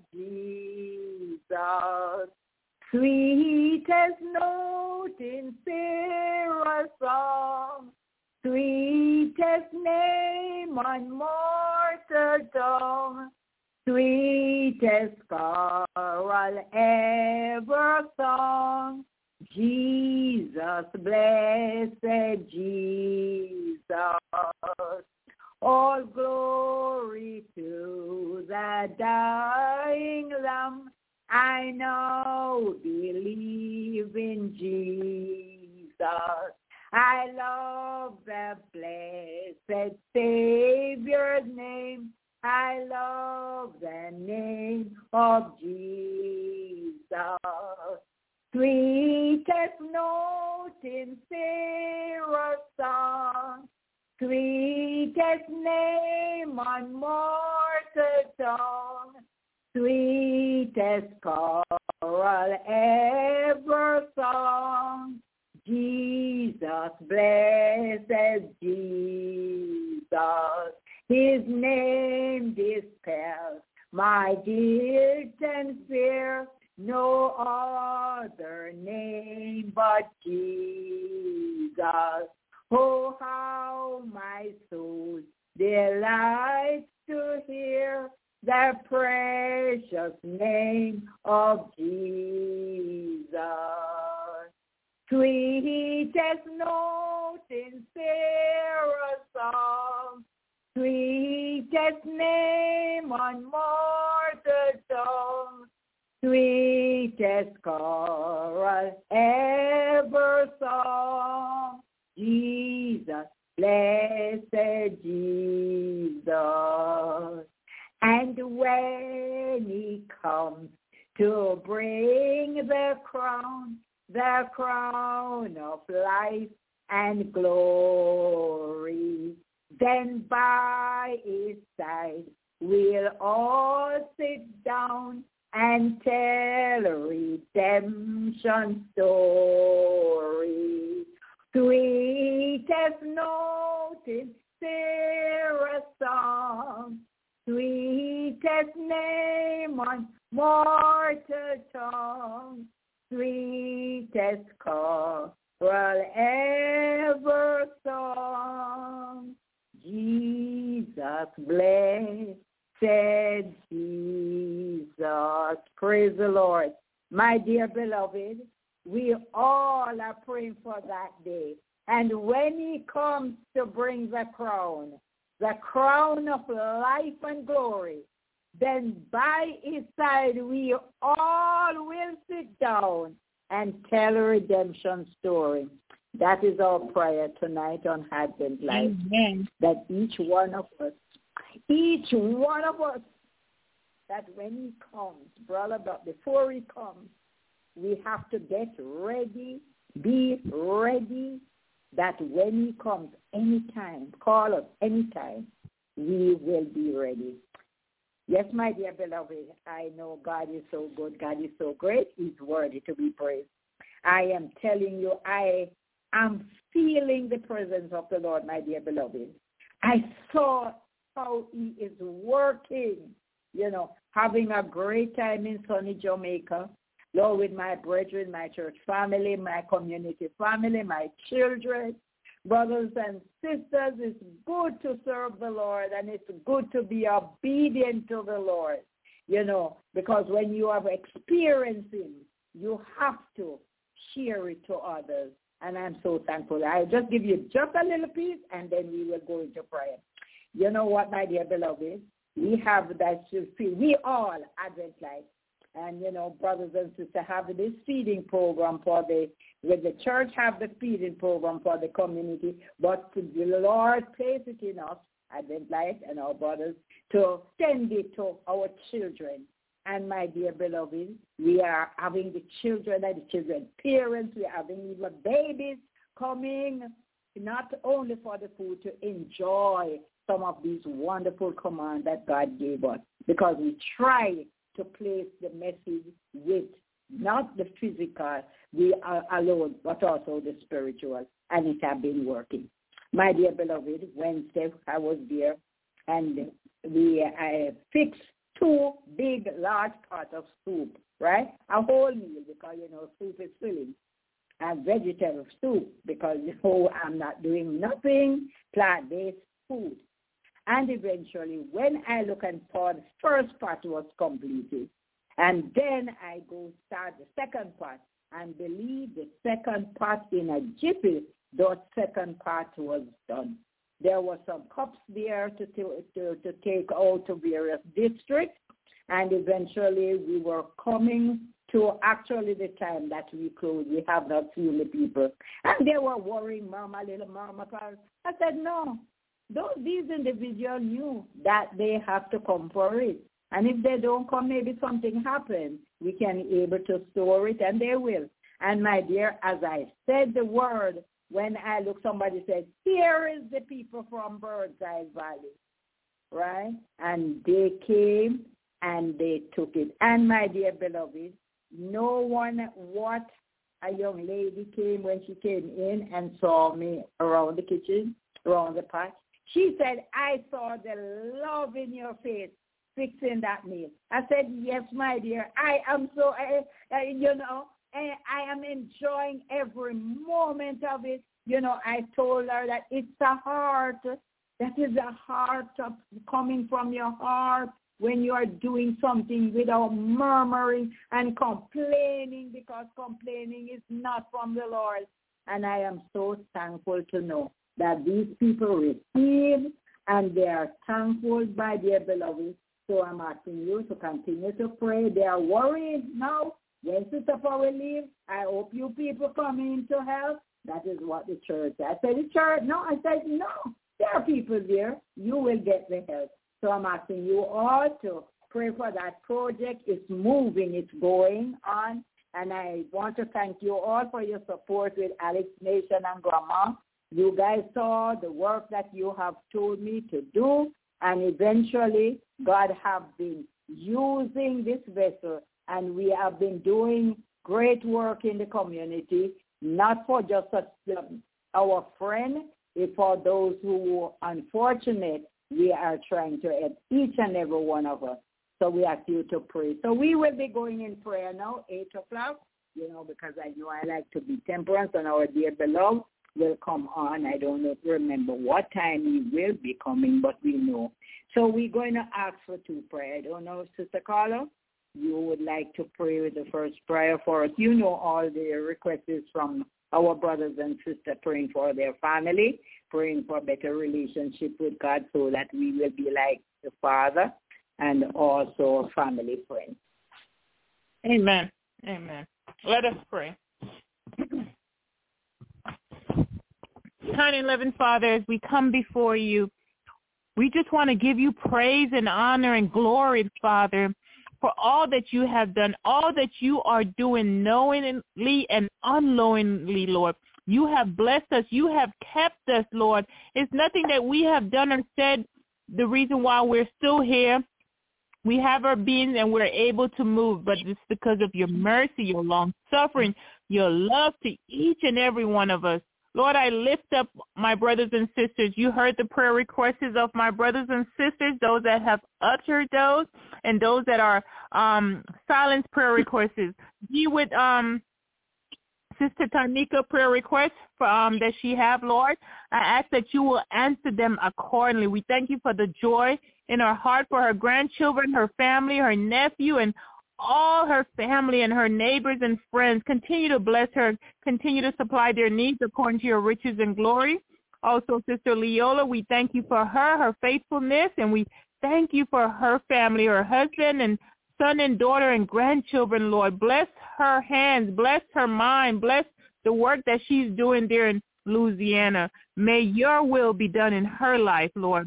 Jesus. Sweetest note in Sarah's song, sweetest name on mortal tongue, sweetest carol ever sung. Jesus, blessed Jesus. All glory to the dying Lamb. I now believe in Jesus. I love the blessed Savior's name. I love the name of Jesus. Sweetest note in Sarah's song, sweetest name on mortal tongue, sweetest carol ever sung. Jesus, blessed Jesus, his name dispels my guilt and fear. No other name but Jesus. Oh, how my soul delights to hear the precious name of Jesus. Sweetest note in Sarah's song, sweetest name on mortal tongue, sweetest carol ever sung. Jesus, blessed Jesus. And when he comes to bring the crown, the crown of life and glory, then by his side we'll all sit down and tell a redemption story. Sweetest note in Sarah's song, sweetest name on mortal tongue, sweetest carol ever sung. Jesus, blessed Jesus. Praise the Lord. My dear beloved, we all are praying for that day. And when he comes to bring the crown, the crown of life and glory, then by his side we all will sit down and tell a redemption story. That is our prayer tonight on Advent Life. Amen. That each one of us, each one of us, that when he comes, brother, but before he comes, we have to get ready, be ready, that when he comes anytime, call us anytime, we will be ready. Yes, my dear beloved, I know God is so good. God is so great. He's worthy to be praised. I am telling you, I I'm feeling the presence of the Lord, my dear beloved. I saw how he is working, you know, having a great time in sunny Jamaica, Lord, with my brethren, my church family, my community family, my children, brothers and sisters. It's good to serve the Lord, and it's good to be obedient to the Lord, you know, because when you are experiencing, you have to share it to others. And I'm so thankful. I'll just give you just a little piece, and then we will go into prayer. You know what, my dear beloved? We have that, we all, Advent Life, and, you know, brothers and sisters, have this feeding program for the, with the church have the feeding program for the community, but the Lord placed it in us, Advent Life and our brothers, to send it to our children. And my dear beloved, we are having the children and the children's parents, we are having even babies coming, not only for the food, to enjoy some of these wonderful commands that God gave us, because we try to place the message with not the physical, we are alone, but also the spiritual, and it has been working. My dear beloved, Wednesday I was there, and we I fixed two big, large pots of soup, right? A whole meal, because, you know, soup is filling. And vegetable soup, because, you know, I'm not doing nothing, plant-based food. And eventually, when I look and saw the first pot was completed, and then I go start the second pot, and believe the second pot in a jiffy, the second pot was done. There were some cups there to, to, to, to take out to various districts, and eventually we were coming to actually the time that we closed. We have not seen the people. And they were worrying, Mama, little Mama. I said, no. Those, these individuals knew that they have to come for it. And if they don't come, maybe something happens. We can be able to store it, and they will. And, my dear, as I said the word, when I look, somebody said, here is the people from Birdseye Valley, right? And they came and they took it. And, my dear beloved, no one, what a young lady came when she came in and saw me around the kitchen, around the pot. She said, I saw the love in your face fixing that meal. I said, yes, my dear. I am so, I, I, you know, I, I am enjoying every moment of it. You know, I told her that it's a heart. That is a heart of coming from your heart when you are doing something without murmuring and complaining, because complaining is not from the Lord. And I am so thankful to know that these people receive, and they are thankful, by their beloved. So I'm asking you to continue to pray. They are worried now. When Sister Power leaves, I hope you people come in to help. That is what the church said. I said, the church? No. I said, no. There are people there. You will get the help. So I'm asking you all to pray for that project. It's moving. It's going on. And I want to thank you all for your support with Alex Nation and Grandma. You guys saw the work that you have told me to do, and eventually God have been using this vessel, and we have been doing great work in the community, not for just um, our friend, but for those who are unfortunate. We are trying to help each and every one of us. So we ask you to pray. So we will be going in prayer now, eight o'clock, you know, because I know I like to be temperance, and our dear beloved will come on. I don't know, remember what time he will be coming, but we know. So we're going to ask for two prayers. I don't know, Sister Carla, you would like to pray with the first prayer for us. You know all the requests from our brothers and sisters praying for their family, praying for a better relationship with God, so that we will be like the Father and also a family friend. Amen. Amen. Let us pray. Kind and loving Father, as we come before you, we just want to give you praise and honor and glory, Father, for all that you have done, all that you are doing knowingly and unknowingly, Lord. You have blessed us. You have kept us, Lord. It's nothing that we have done or said the reason why we're still here. We have our being and we're able to move, but it's because of your mercy, your long suffering, your love to each and every one of us. Lord, I lift up my brothers and sisters. You heard the prayer requests of my brothers and sisters, those that have uttered those and those that are um, silent prayer requests. Be with um, Sister Tanika prayer requests for, um, that she have, Lord. I ask that you will answer them accordingly. We thank you for the joy in her heart for her grandchildren, her family, her nephew, and all her family and her neighbors and friends. Continue to bless her. Continue to supply their needs according to your riches and glory. Also, Sister Leola, we thank you for her, her faithfulness, and we thank you for her family, her husband and son and daughter and grandchildren, Lord. Bless her hands. Bless her mind. Bless the work that she's doing there in Louisiana. May your will be done in her life, Lord.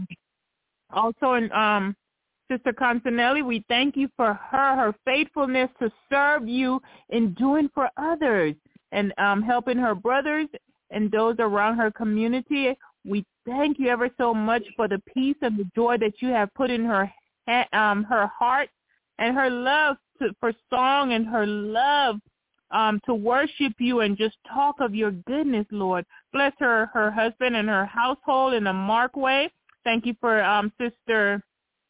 Also, in um, Sister Consanelli, we thank you for her, her faithfulness to serve you in doing for others and um, helping her brothers and those around her community. We thank you ever so much for the peace and the joy that you have put in her um, her heart and her love to, for song and her love um, to worship you and just talk of your goodness, Lord. Bless her, her husband and her household in a marked way. Thank you for um, Sister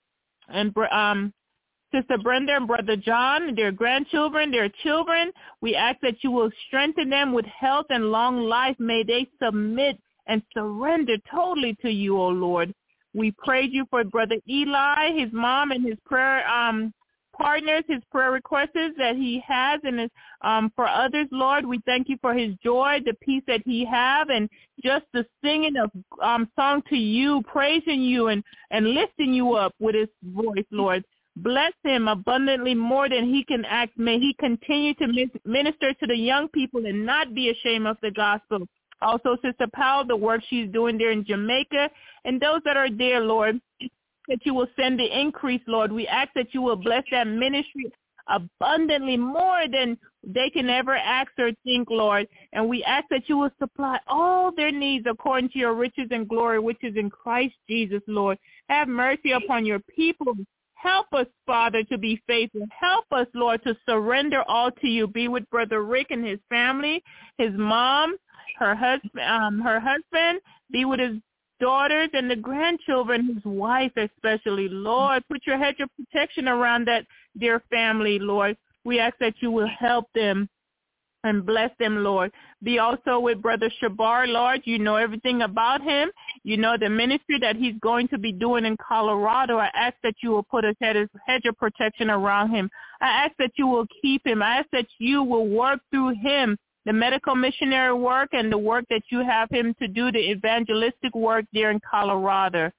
and um, Sister Brenda and Brother John, their grandchildren, their children. We ask that you will strengthen them with health and long life. May they submit and surrender totally to you, O Lord. We praise you for Brother Eli, his mom, and his prayer um, partners, his prayer requests that he has, and his, um, for others, Lord. We thank you for his joy, the peace that he have, and just the singing of um, song to you, praising you and, and lifting you up with his voice, Lord. Bless him abundantly more than he can act. May he continue to minister to the young people and not be ashamed of the gospel. Also, Sister Powell, the work she's doing there in Jamaica, and those that are there, Lord, that you will send the increase, Lord. We ask that you will bless that ministry abundantly more than they can ever ask or think, Lord. And we ask that you will supply all their needs according to your riches and glory, which is in Christ Jesus, Lord. Have mercy upon your people. Help us, Father, to be faithful. Help us, Lord, to surrender all to you. Be with Brother Rick and his family, his mom, her husband, um, her husband. Be with his daughters and the grandchildren, his wife especially. Lord, put your hedge of protection around that dear family, Lord. We ask that you will help them and bless them, Lord. Be also with Brother Shabar, Lord. You know everything about him. You know the ministry that he's going to be doing in Colorado. I ask that you will put a hedge of protection around him. I ask that you will keep him. I ask that you will work through him, the medical missionary work and the work that you have him to do, the evangelistic work there in Colorado.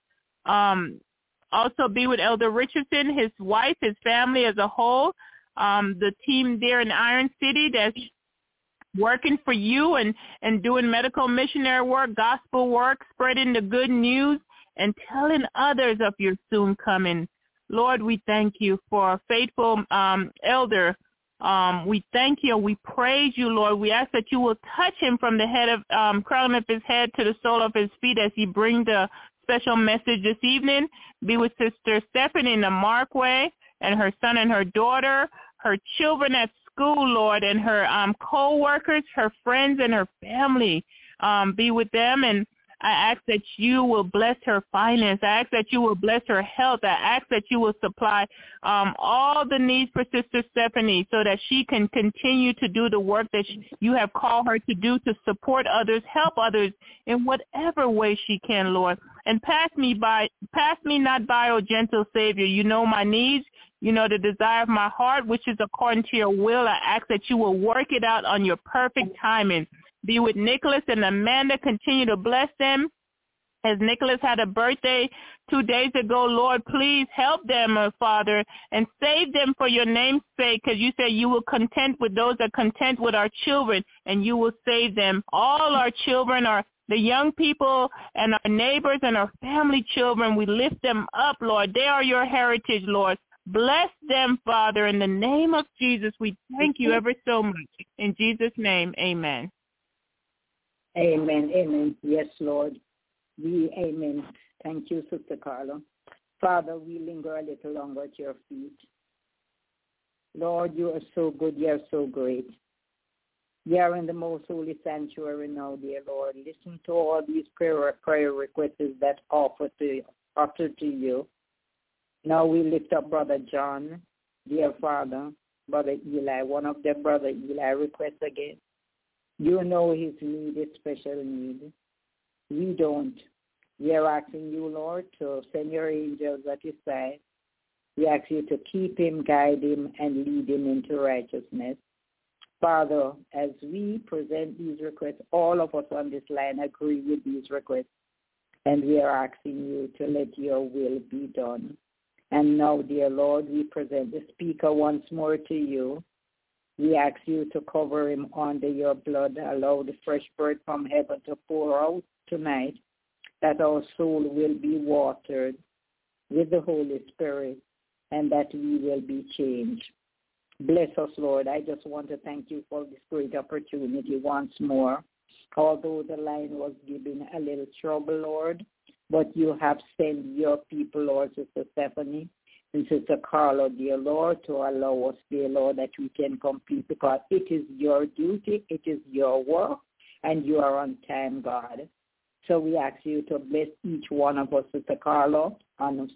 Um, also be with Elder Richardson, his wife, his family as a whole, um, the team there in Iron City that's working for you and, and doing medical missionary work, gospel work, spreading the good news and telling others of your soon coming. Lord, we thank you for a faithful um, elder. Um, we thank you. We praise you, Lord. We ask that you will touch him from the head of, um, crown of his head to the sole of his feet as he brings the special message this evening. Be with Sister Stephanie in the Markway and her son and her daughter, her children at school, Lord, and her um, co-workers, her friends, and her family. Um, be with them, and I ask that you will bless her finance. I ask that you will bless her health. I ask that you will supply um, all the needs for Sister Stephanie so that she can continue to do the work that she, you have called her to do, to support others, help others in whatever way she can, Lord. And pass me by, pass me not by, O gentle Savior. You know my needs. You know the desire of my heart, which is according to your will. I ask that you will work it out on your perfect timing. Be with Nicholas and Amanda. Continue to bless them. As Nicholas had a birthday two days ago, Lord, please help them, oh Father, and save them for your name's sake, because you say you will content with those that content with our children, and you will save them. All our children are the young people and our neighbors and our family children. We lift them up, Lord. They are your heritage, Lord. Bless them, Father, in the name of Jesus. We thank you ever so much. In Jesus' name, amen. Amen, amen. Yes, Lord. We, amen. Thank you, Sister Carla. Father, we linger a little longer at your feet. Lord, you are so good. You are so great. We are in the most holy sanctuary now, dear Lord. Listen to all these prayer, prayer requests that offer to, offer to you. Now we lift up Brother John, dear Father, Brother Eli, one of them, Brother Eli, requests again. You know his need, his special need. We don't. We are asking you, Lord, to send your angels at his side. We ask you to keep him, guide him, and lead him into righteousness. Father, as we present these requests, all of us on this line agree with these requests, and we are asking you to let your will be done. And now, dear Lord, we present the speaker once more to you. We ask you to cover him under your blood, allow the fresh bread from heaven to pour out tonight, that our soul will be watered with the Holy Spirit, and that we will be changed. Bless us, Lord. I just want to thank you for this great opportunity once more. Although the line was giving a little trouble, Lord, but you have sent your people, Lord, Sister Stephanie and Sister Carla, dear Lord, to allow us, dear Lord, that we can complete, because it is your duty, it is your work, and you are on time, God. So we ask you to bless each one of us, Sister Carla, on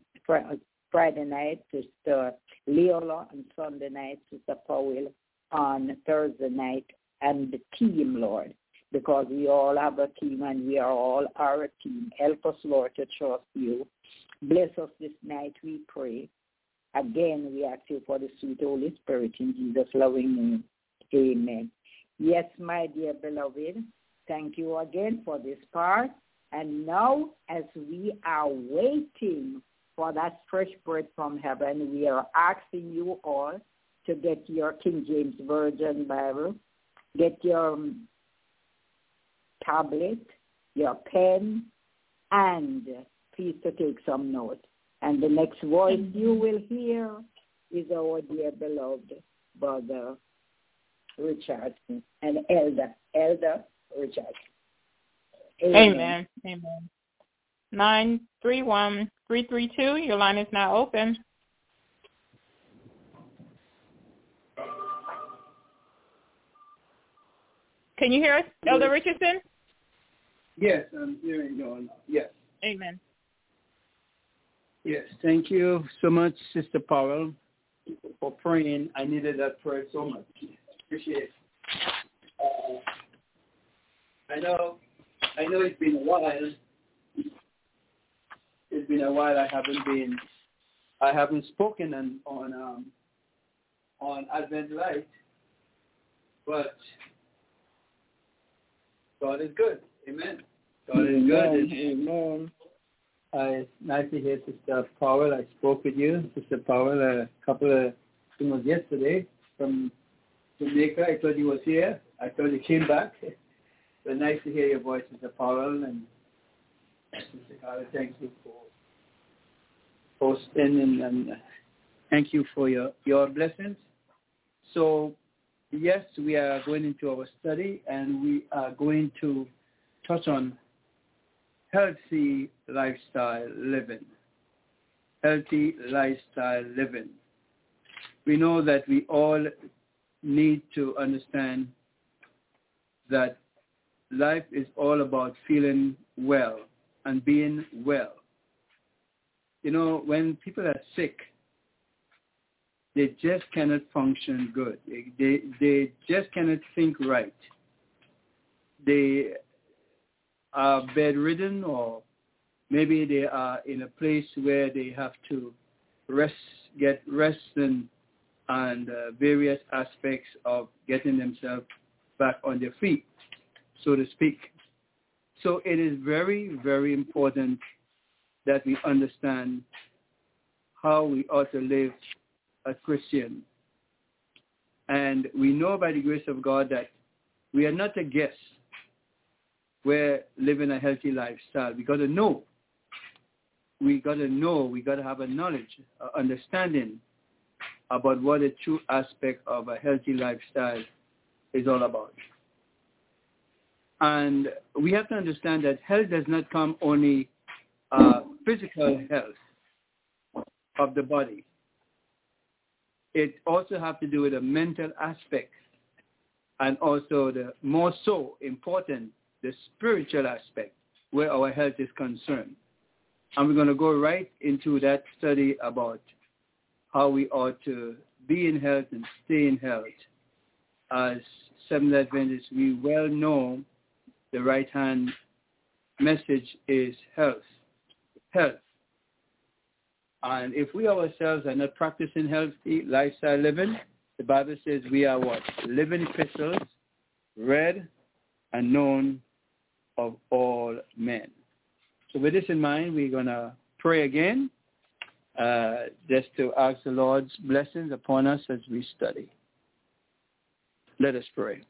Friday night, Sister Leola, and Sunday night, Sister Powell, on Thursday night, and the team, Lord, because we all have a team and we are all our team. Help us, Lord, to trust you. Bless us this night, we pray. Again, we ask you for the sweet Holy Spirit in Jesus' loving name. Amen. Yes, my dear beloved, thank you again for this part. And now, as we are waiting for that fresh bread from heaven, we are asking you all to get your King James Version Bible, get your um, tablet, your pen, and please to take some notes. And the next voice you will hear is our dear beloved Brother Richardson, and Elder, Elder Richardson. Amen. Amen. Amen. nine three one, three three two, your line is now open. Can you hear us, Elder Richardson? Yes, I'm hearing you now. Yes. Amen. Yes, thank you so much, Sister Powell, for praying. I needed that prayer so much. Appreciate it. Uh, I know, I know it's been a while. It's been a while. I haven't been, I haven't spoken on on um, on Advent Light, but God is good. Amen. God is good. Amen. Uh, it's nice to hear Sister Powell. I spoke with you, Sister Powell, a couple of, I think it was yesterday from Jamaica. I thought you was here. I thought you came back. But nice to hear your voice, Sister Powell. And Sister Carla, thank you for hosting and, and thank you for your, your blessings. So, yes, we are going into our study and we are going to touch on healthy lifestyle living. Healthy lifestyle living. We know that we all need to understand that life is all about feeling well and being well. You know, when people are sick, they just cannot function good. They, they, they just cannot think right. They are bedridden, or maybe they are in a place where they have to rest, get rest and, and uh, various aspects of getting themselves back on their feet, so to speak. So it is very, very important that we understand how we ought to live as Christians. And we know by the grace of God that we are not a guest. We're living a healthy lifestyle. We got to know. We got to know. We got to have a knowledge, a understanding about what the true aspect of a healthy lifestyle is all about. And we have to understand that health does not come only uh, physical health of the body. It also has to do with a mental aspect and also the more so important, the spiritual aspect where our health is concerned. And we're going to go right into that study about how we ought to be in health and stay in health. As Seventh-day Adventists, we well know the right-hand message is health. Health. And if we ourselves are not practicing healthy lifestyle living, the Bible says we are what? Living epistles, read and known of all men. So with this in mind, we're going to pray again, uh, just to ask the Lord's blessings upon us as we study. Let us pray.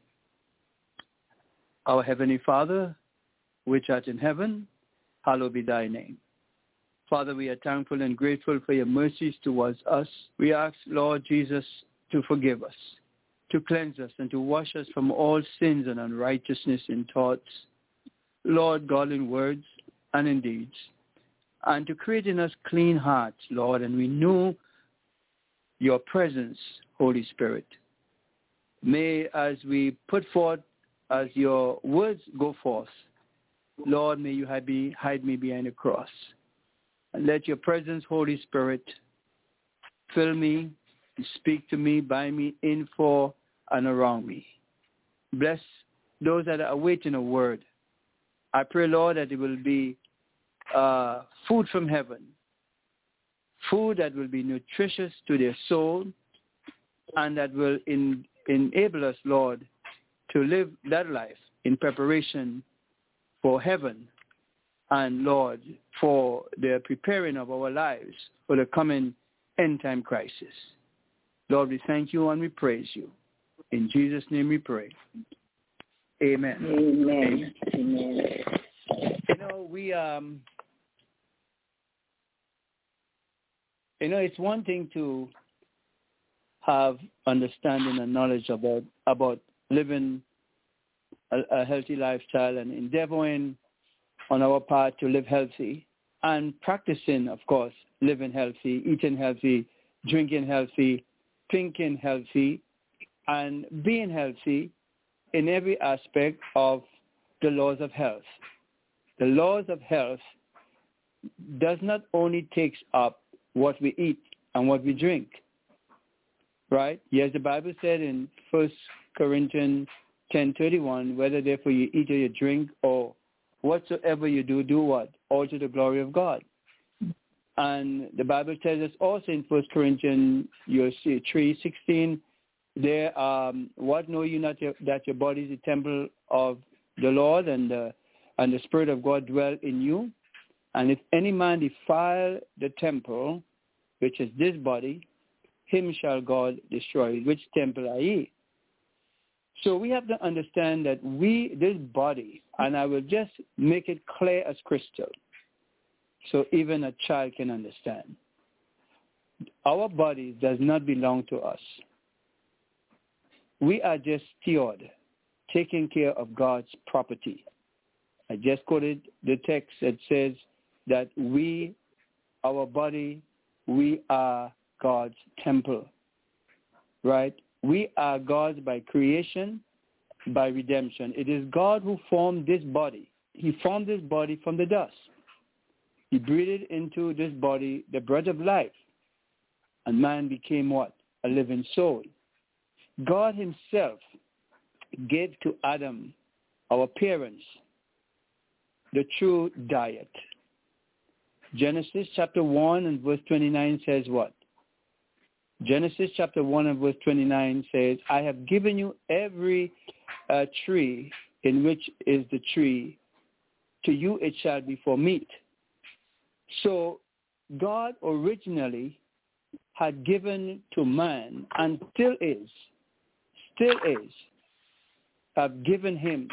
Our Heavenly Father, which art in heaven, hallowed be thy name. Father, we are thankful and grateful for your mercies towards us. We ask, Lord Jesus, to forgive us, to cleanse us, and to wash us from all sins and unrighteousness in thoughts, Lord God, in words and in deeds, and to create in us clean hearts, Lord, and renew your presence, Holy Spirit. May, as we put forth, as your words go forth, Lord, may you hide me, hide me behind the cross. And let your presence, Holy Spirit, fill me, speak to me, by me, in, for, and around me. Bless those that are awaiting a word. I pray, Lord, that it will be uh, food from heaven, food that will be nutritious to their soul, and that will in, enable us, Lord, to live that life in preparation for heaven and, Lord, for the preparing of our lives for the coming end-time crisis. Lord, we thank you and we praise you. In Jesus' name we pray. Amen. Amen. Amen. You know, we, um, you know, it's one thing to have understanding and knowledge about, about living a, a healthy lifestyle and endeavoring on our part to live healthy and practicing, of course, living healthy, eating healthy, drinking healthy, thinking healthy, and being healthy in every aspect of the laws of health. The laws of health does not only take up what we eat and what we drink, right? Yes, the Bible said in First Corinthians ten thirty-one, whether therefore you eat or you drink or whatsoever you do, do what? All to the glory of God. And the Bible tells us also in First Corinthians, you see three sixteen, there, um, what know you not your, that your body is a temple of the Lord, and the, and the Spirit of God dwell in you? And if any man defile the temple, which is this body, him shall God destroy. Which temple are ye? So we have to understand that we, this body, and I will just make it clear as crystal, so even a child can understand. Our body does not belong to us. We are just steward, taking care of God's property. I just quoted the text that says that we, our body, we are God's temple, right? We are God's by creation, by redemption. It is God who formed this body. He formed this body from the dust. He breathed into this body the breath of life, and man became what? A living soul. God himself gave to Adam, our parents, the true diet. Genesis chapter one and verse twenty-nine says what? Genesis chapter one and verse twenty-nine says, I have given you every uh, tree in which is the tree, to you it shall be for meat. So God originally had given to man, and still is, still is, have given him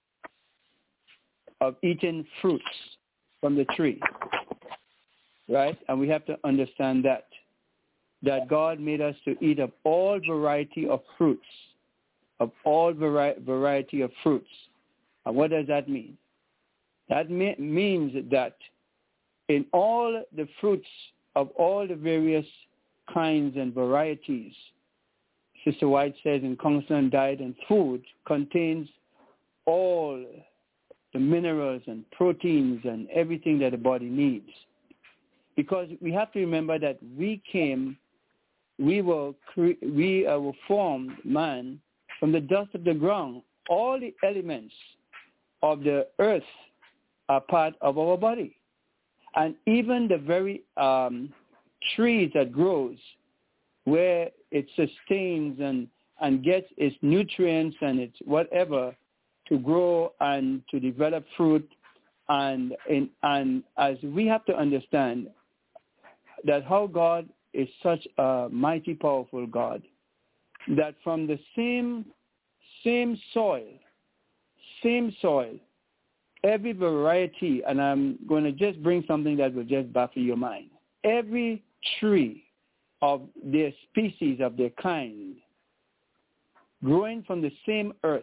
of eating fruits from the tree, right? And we have to understand that, that God made us to eat of all variety of fruits, of all vari- variety of fruits. And what does that mean? That me- means that in all the fruits of all the various kinds and varieties, Sister White says in Constant Diet and Food, contains all the minerals and proteins and everything that the body needs. Because we have to remember that we came, we were, cre- we uh, were formed, man, from the dust of the ground. All the elements of the earth are part of our body. And even the very um, trees that grows, where it sustains and, and gets its nutrients and its whatever to grow and to develop fruit. And, in, and as we have to understand that how God is such a mighty, powerful God, that from the same, same soil, same soil, every variety, and I'm going to just bring something that will just baffle your mind. Every tree of their species, of their kind, growing from the same earth,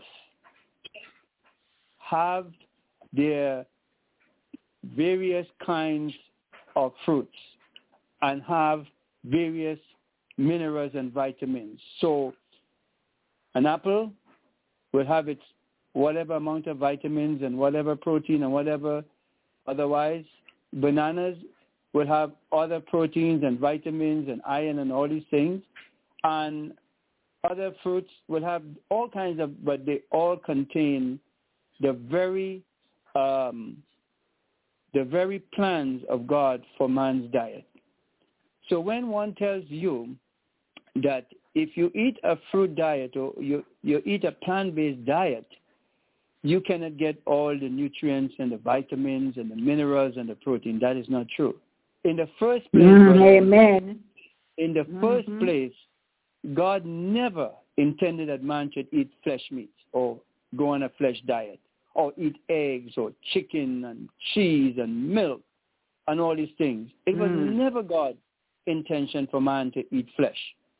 have their various kinds of fruits and have various minerals and vitamins. So an apple will have its whatever amount of vitamins and whatever protein and whatever otherwise. Bananas will have other proteins and vitamins and iron and all these things. And other fruits will have all kinds of, but they all contain the very um, the very plans of God for man's diet. So when one tells you that if you eat a fruit diet or you, you eat a plant-based diet, you cannot get all the nutrients and the vitamins and the minerals and the protein, that is not true. In the first place, mm, brother, amen. In the mm-hmm. first place, God never intended that man should eat flesh meat or go on a flesh diet or eat eggs or chicken and cheese and milk and all these things. It was mm. never God's intention for man to eat flesh.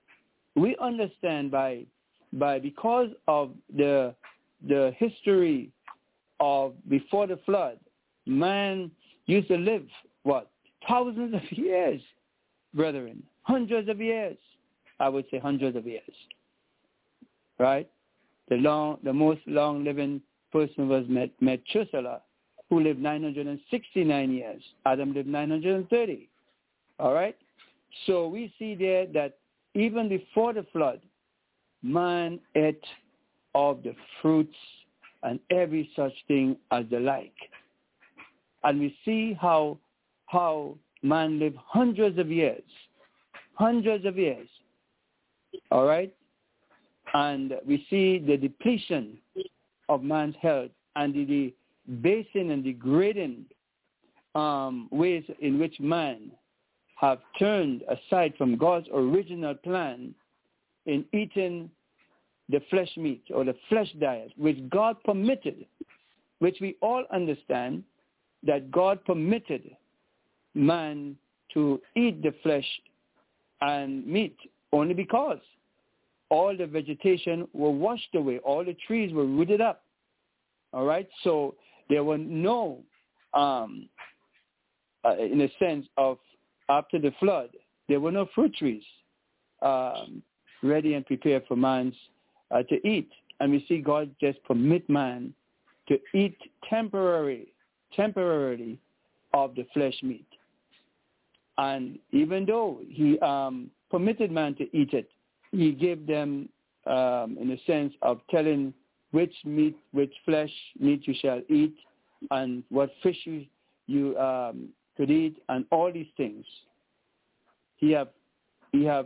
We understand by by because of the the history of before the flood, man used to live, what, thousands of years, brethren, hundreds of years. I would say hundreds of years, right? The long, the most long-living person was Met, Methuselah, who lived nine hundred sixty-nine years. Adam lived nine hundred thirty, all right? So we see there that even before the flood, man ate of the fruits and every such thing as the like. And we see how how man lived hundreds of years, hundreds of years, all right? And we see the depletion of man's health and the, the basing and degrading um, ways in which man have turned aside from God's original plan in eating the flesh meat or the flesh diet, which God permitted, which we all understand that God permitted man to eat the flesh and meat only because all the vegetation were washed away, all the trees were rooted up, all right? So there were no, um, uh, in a sense of after the flood, there were no fruit trees um, ready and prepared for man's uh, to eat. And we see God just permit man to eat temporary, temporarily of the flesh meat. And even though he um, permitted man to eat it, he gave them, um, in a sense of telling which meat, which flesh meat you shall eat, and what fish you, you um, could eat, and all these things. He have, he have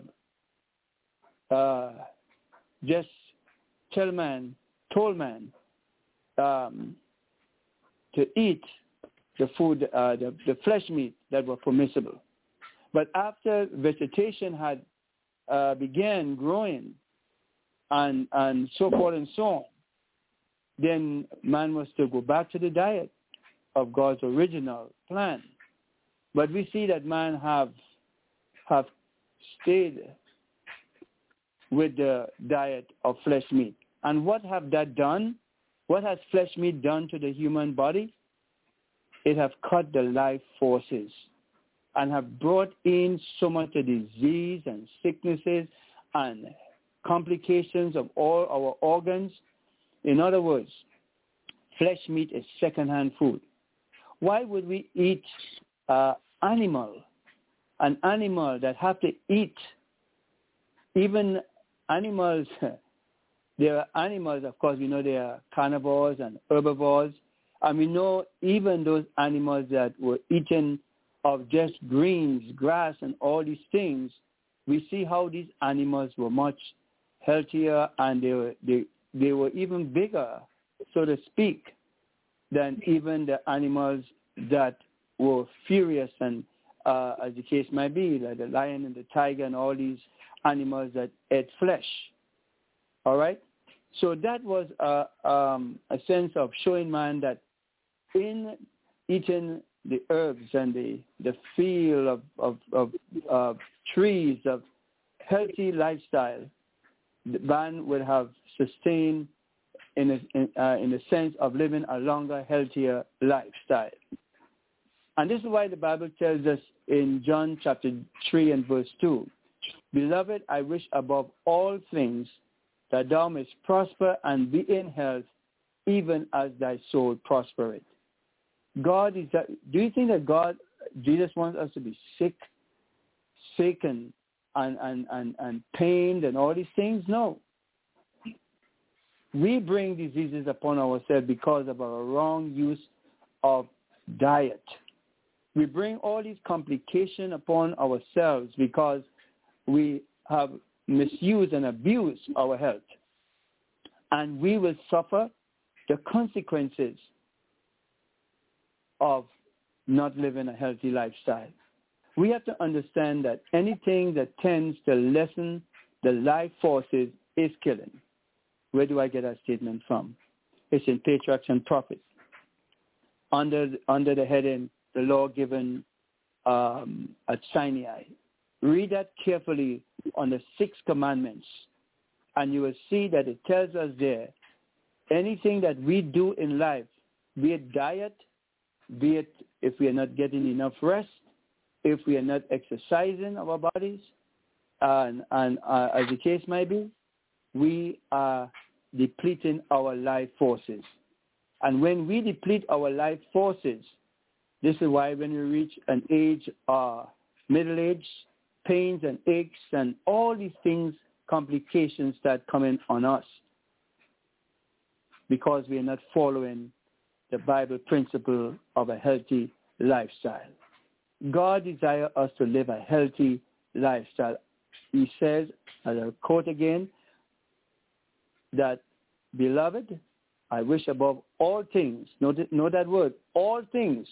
uh, just tell man, told man um, to eat the food, uh, the, the flesh meat that were permissible. But after vegetation had uh, began growing and and so forth and so on, then man was to go back to the diet of God's original plan. But we see that man have have stayed with the diet of flesh meat. And what have that done? What has flesh meat done to the human body? It have cut the life forces and have brought in so much of disease and sicknesses and complications of all our organs. In other words, flesh meat is second-hand food. Why would we eat uh, animal, an animal that have to eat, even animals, there are animals, of course, we know they are carnivores and herbivores, and we know even those animals that were eaten of just greens, grass, and all these things, we see how these animals were much healthier, and they were, they, they were even bigger, so to speak, than even the animals that were furious and, uh, as the case might be, like the lion and the tiger and all these animals that ate flesh. All right? So that was a, um, a sense of showing man that in eating the herbs and the, the feel of, of, of, of trees, of healthy lifestyle, the man would have sustained in a, in, uh, in the sense of living a longer, healthier lifestyle. And this is why the Bible tells us in John chapter three and verse two, Beloved, I wish above all things that thou mayest prosper and be in health, even as thy soul prospereth. God is that, do you think that God, Jesus wants us to be sick, sick and, and, and, and, and pained and all these things? No. We bring diseases upon ourselves because of our wrong use of diet. We bring all these complications upon ourselves because we have misused and abused our health. And we will suffer the consequences of not living a healthy lifestyle. We have to understand that anything that tends to lessen the life forces is killing. Where do I get that statement from? It's in Patriarchs and Prophets. Under, under the heading, the law given um, at Sinai. Read that carefully on the six commandments, and you will see that it tells us there, anything that we do in life, be it diet, be it if we are not getting enough rest, if we are not exercising our bodies, and, and uh, as the case might be, we are depleting our life forces. And when we deplete our life forces, this is why when we reach an age, uh, middle age, pains and aches and all these things, complications start coming on us because we are not following the Bible principle of a healthy lifestyle. God desires us to live a healthy lifestyle. He says, as I quote again, that, Beloved, I wish above all things, note, note that word, all things,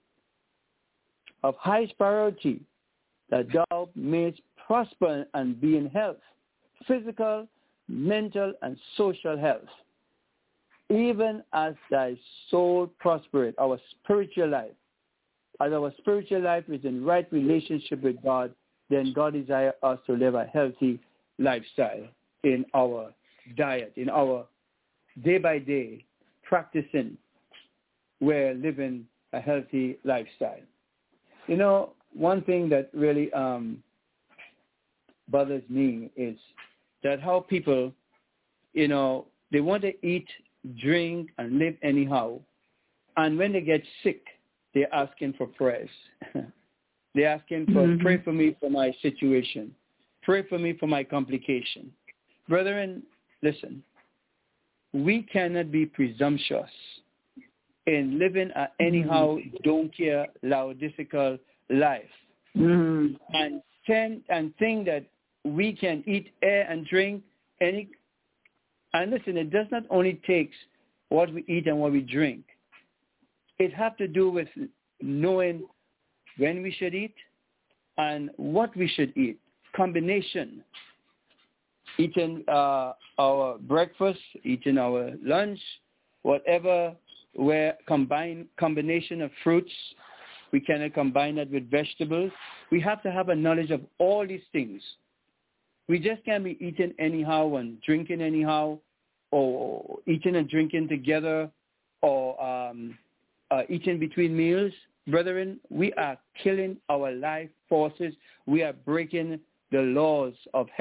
of highest priority, that thou mayest prosper and be in health, physical, mental, and social health, even as thy soul prospereth, our spiritual life. As our spiritual life is in right relationship with God, then God desires us to live a healthy lifestyle in our diet, in our day-by-day practicing, we're living a healthy lifestyle. You know, one thing that really um, bothers me is that how people, you know, they want to eat, drink, and live anyhow, and when they get sick, they're asking for prayers. They're asking for, mm-hmm. pray for me for my situation. Pray for me for my complication. Brethren, listen, we cannot be presumptuous in living a anyhow, don't care, lackadaisical life. Mm-hmm. And, tend, and think that we can eat air and drink any. And listen, it does not only take what we eat and what we drink. It has to do with knowing when we should eat and what we should eat. Combination. Eating uh, our breakfast, eating our lunch, whatever, where combine combination of fruits. We cannot combine that with vegetables. We have to have a knowledge of all these things. We just can't be eating anyhow and drinking anyhow, or eating and drinking together, or um, uh, eating between meals. Brethren, we are killing our life forces. We are breaking the laws of health.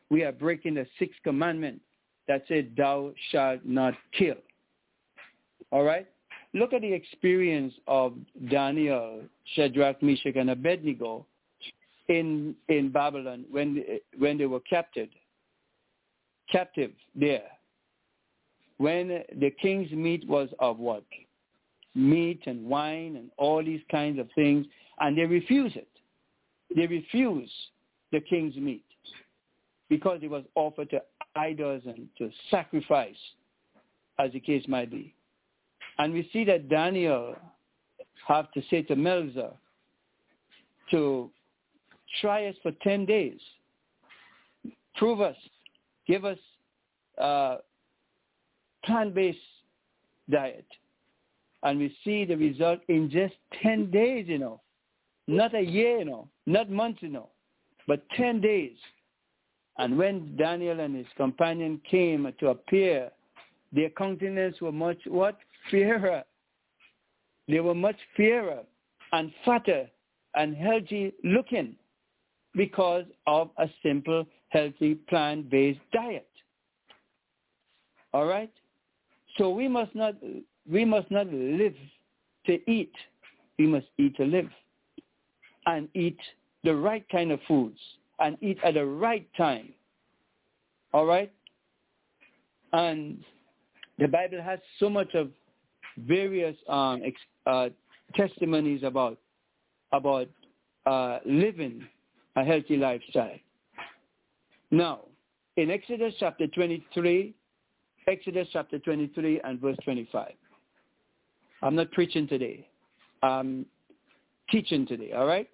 we are breaking the sixth commandment that said, thou shalt not kill. All right? Look at the experience of Daniel, Shadrach, Meshach, and Abednego in in Babylon when when they were captured, captive there. When the king's meat was of what? Meat and wine and all these kinds of things, and they refuse it. They refuse the king's meat because it was offered to idols and to sacrifice, as the case might be. And we see that Daniel have to say to Melzar to try us for ten days. Prove us. Give us uh, plant-based diet. And we see the result in just ten days, you know. Not a year, you know. Not months, you know. But ten days. And when Daniel and his companion came to appear, their countenance were much, what? Fairer. They were much fairer and fatter and healthy looking because of a simple, healthy, plant-based diet. All right? So we must not we must not live to eat. We must eat to live. And eat the right kind of foods. And eat at the right time. All right? And the Bible has so much of various um, ex, uh, testimonies about about uh, living a healthy lifestyle. Now, in Exodus chapter twenty-three, Exodus chapter twenty-three and verse twenty-five. I'm not preaching today. I'm teaching today, all right?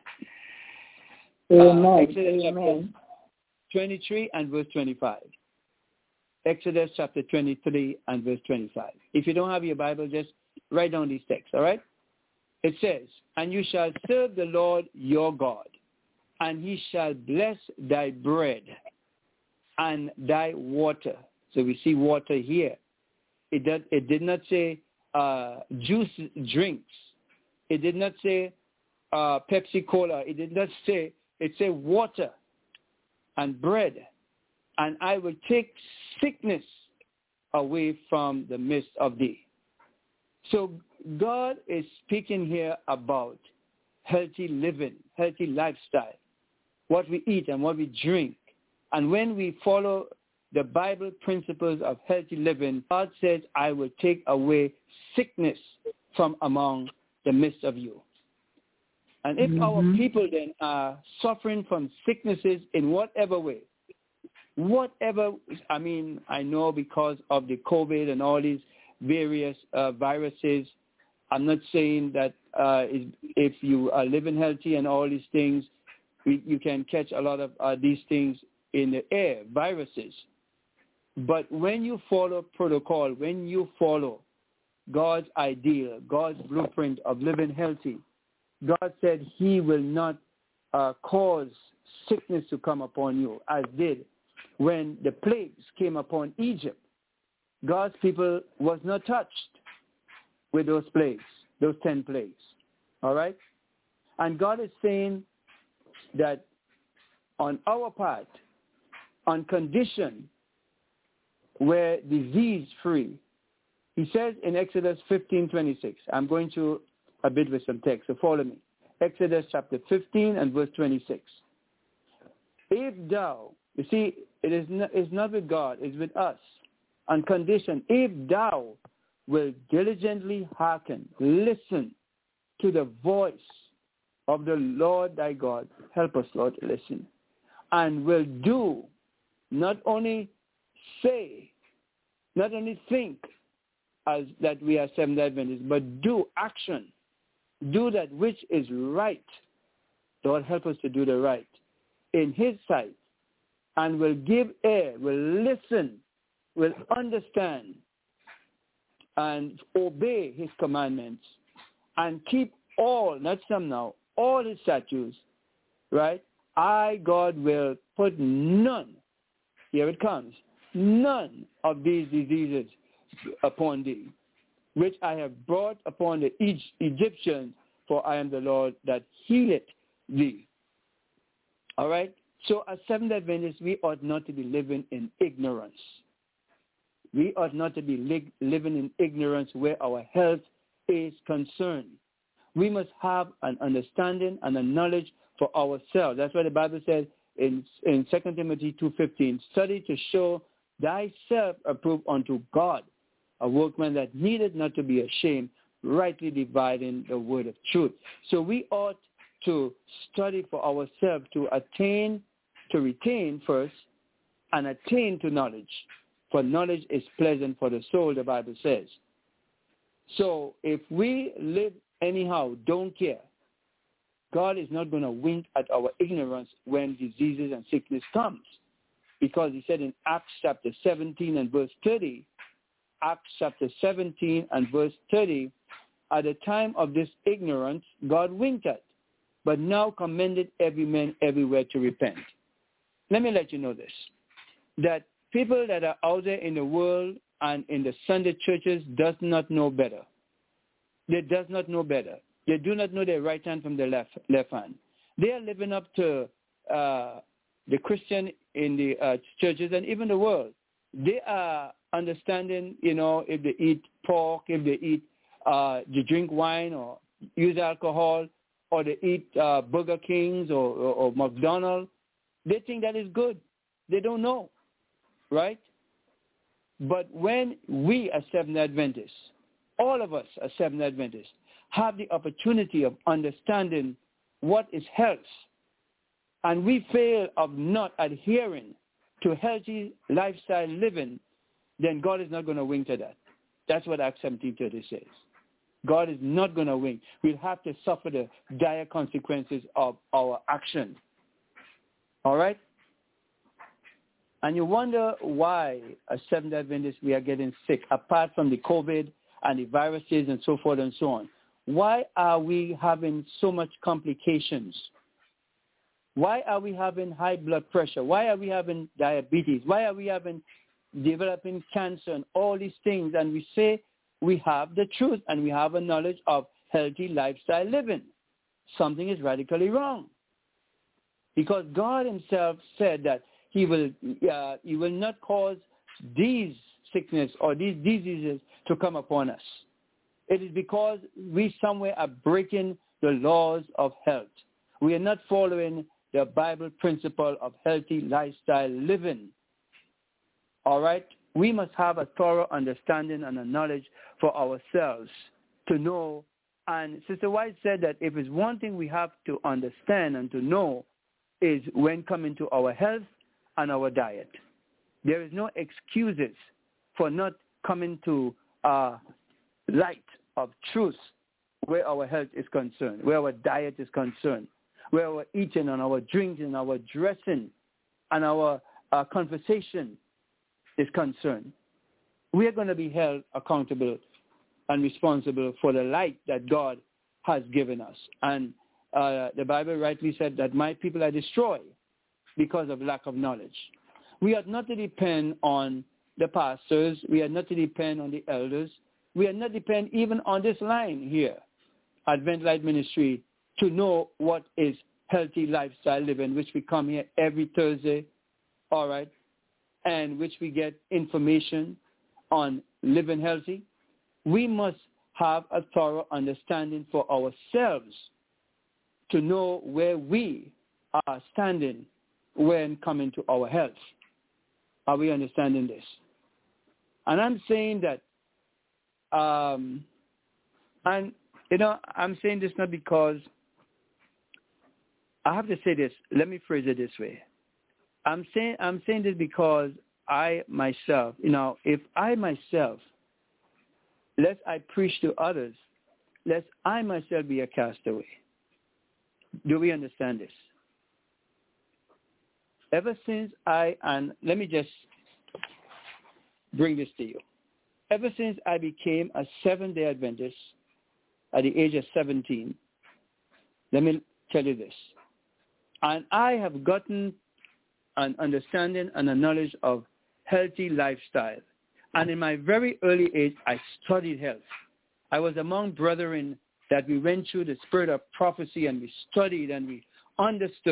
Amen. uh, Exodus Amen. chapter twenty-three and verse twenty-five. Exodus chapter twenty-three and verse twenty-five. If you don't have your Bible, just write down these texts, all right? It says, and you shall serve the Lord your God, and he shall bless thy bread and thy water. So we see water here. It did, it did not say uh, juice drinks. It did not say uh, Pepsi Cola. It did not say, it said water and bread. And I will take sickness away from the midst of thee. So God is speaking here about healthy living, healthy lifestyle, what we eat and what we drink. And when we follow the Bible principles of healthy living, God says, I will take away sickness from among the midst of you. And if mm-hmm. our people then are suffering from sicknesses in whatever way, whatever, I mean, I know because of the COVID and all these various uh, viruses, I'm not saying that uh, if you are living healthy and all these things, you can catch a lot of uh, these things in the air, viruses. But when you follow protocol, when you follow God's ideal, God's blueprint of living healthy, God said he will not uh, cause sickness to come upon you, as did when the plagues came upon Egypt. God's people was not touched with those plagues, those ten plagues. All right? And God is saying that on our part, on condition we're disease-free. He says in Exodus fifteen twenty-six, I'm going to a bit with some text, so follow me. Exodus chapter fifteen and verse twenty-six. If thou, you see, it is not, it's not with God, it's with us. On condition, if thou will diligently hearken, listen to the voice of the Lord thy God, help us, Lord, to listen, and will do, not only say, not only think as that we are Seventh-day Adventists, but do action, do that which is right. Lord, help us to do the right in his sight, and will give ear, will listen, will understand, and obey his commandments, and keep all, not some now, all his statutes, right? I, God, will put none, here it comes, none of these diseases upon thee, which I have brought upon the Egyptians, for I am the Lord that healeth thee. All right? So as Seventh-day Adventists, we ought not to be living in ignorance. We ought not to be li- living in ignorance where our health is concerned. We must have an understanding and a knowledge for ourselves. That's why the Bible says in, in Second Timothy two fifteen, study to show thyself approved unto God, a workman that needed not to be ashamed, rightly dividing the word of truth. So we ought to study for ourselves to attain, to retain first, and attain to knowledge. For knowledge is pleasant for the soul, the Bible says. So if we live anyhow, don't care, God is not going to wink at our ignorance when diseases and sickness comes. Because he said in Acts chapter seventeen and verse thirty, Acts chapter seventeen and verse thirty, at the time of this ignorance, God winked at, but now commended every man everywhere to repent. Let me let you know this, that people that are out there in the world and in the Sunday churches does not know better. They does not know better. They do not know their right hand from their left left hand. They are living up to uh, the Christian in the uh, churches and even the world. They are understanding, you know, if they eat pork, if they eat, uh, they drink wine or use alcohol, or they eat uh, Burger Kings or, or, or McDonald's, they think that is good. They don't know, right? But when we as Seventh-day Adventists, all of us as Seventh-day Adventists, have the opportunity of understanding what is health, and we fail of not adhering to healthy lifestyle living, then God is not going to wink to that. That's what Acts seventeen thirty says. God is not going to wink. We'll have to suffer the dire consequences of our action. All right? And you wonder why, as Seventh-day Adventists, we are getting sick, apart from the COVID and the viruses and so forth and so on. Why are we having so much complications? Why are we having high blood pressure? Why are we having diabetes? Why are we having developing cancer and all these things? And we say we have the truth and we have a knowledge of healthy lifestyle living. Something is radically wrong. Because God himself said that he will, uh, he will not cause these sickness or these diseases to come upon us. It is because we somewhere are breaking the laws of health. We are not following the Bible principle of healthy lifestyle living. All right? We must have a thorough understanding and a knowledge for ourselves to know. And Sister White said that if it's one thing we have to understand and to know is when coming to our health and our diet. There is no excuses for not coming to uh, light of truth where our health is concerned, where our diet is concerned, where our eating and our drinking, our dressing, and our uh, conversation is concerned. We are going to be held accountable and responsible for the light that God has given us. And uh, the Bible rightly said that my people are destroyed because of lack of knowledge. We are not to depend on the pastors. We are not to depend on the elders. We are not to depend even on this line here, Advent Light Ministry, to know what is healthy lifestyle living, which we come here every Thursday, all right, and which we get information on living healthy. We must have a thorough understanding for ourselves to know where we are standing when coming to our health. Are we understanding this? And I'm saying that, um, and, you know, I'm saying this not because, I have to say this, let me phrase it this way. I'm saying, I'm saying this because I myself, you know, if I myself, lest I preach to others, lest I myself be a castaway. Do we understand this? Ever since I, and let me just bring this to you. Ever since I became a Seventh-day Adventist at the age of seventeen, let me tell you this. And I have gotten an understanding and a knowledge of healthy lifestyle. And in my very early age, I studied health. I was among brethren that we went through the spirit of prophecy and we studied and we understood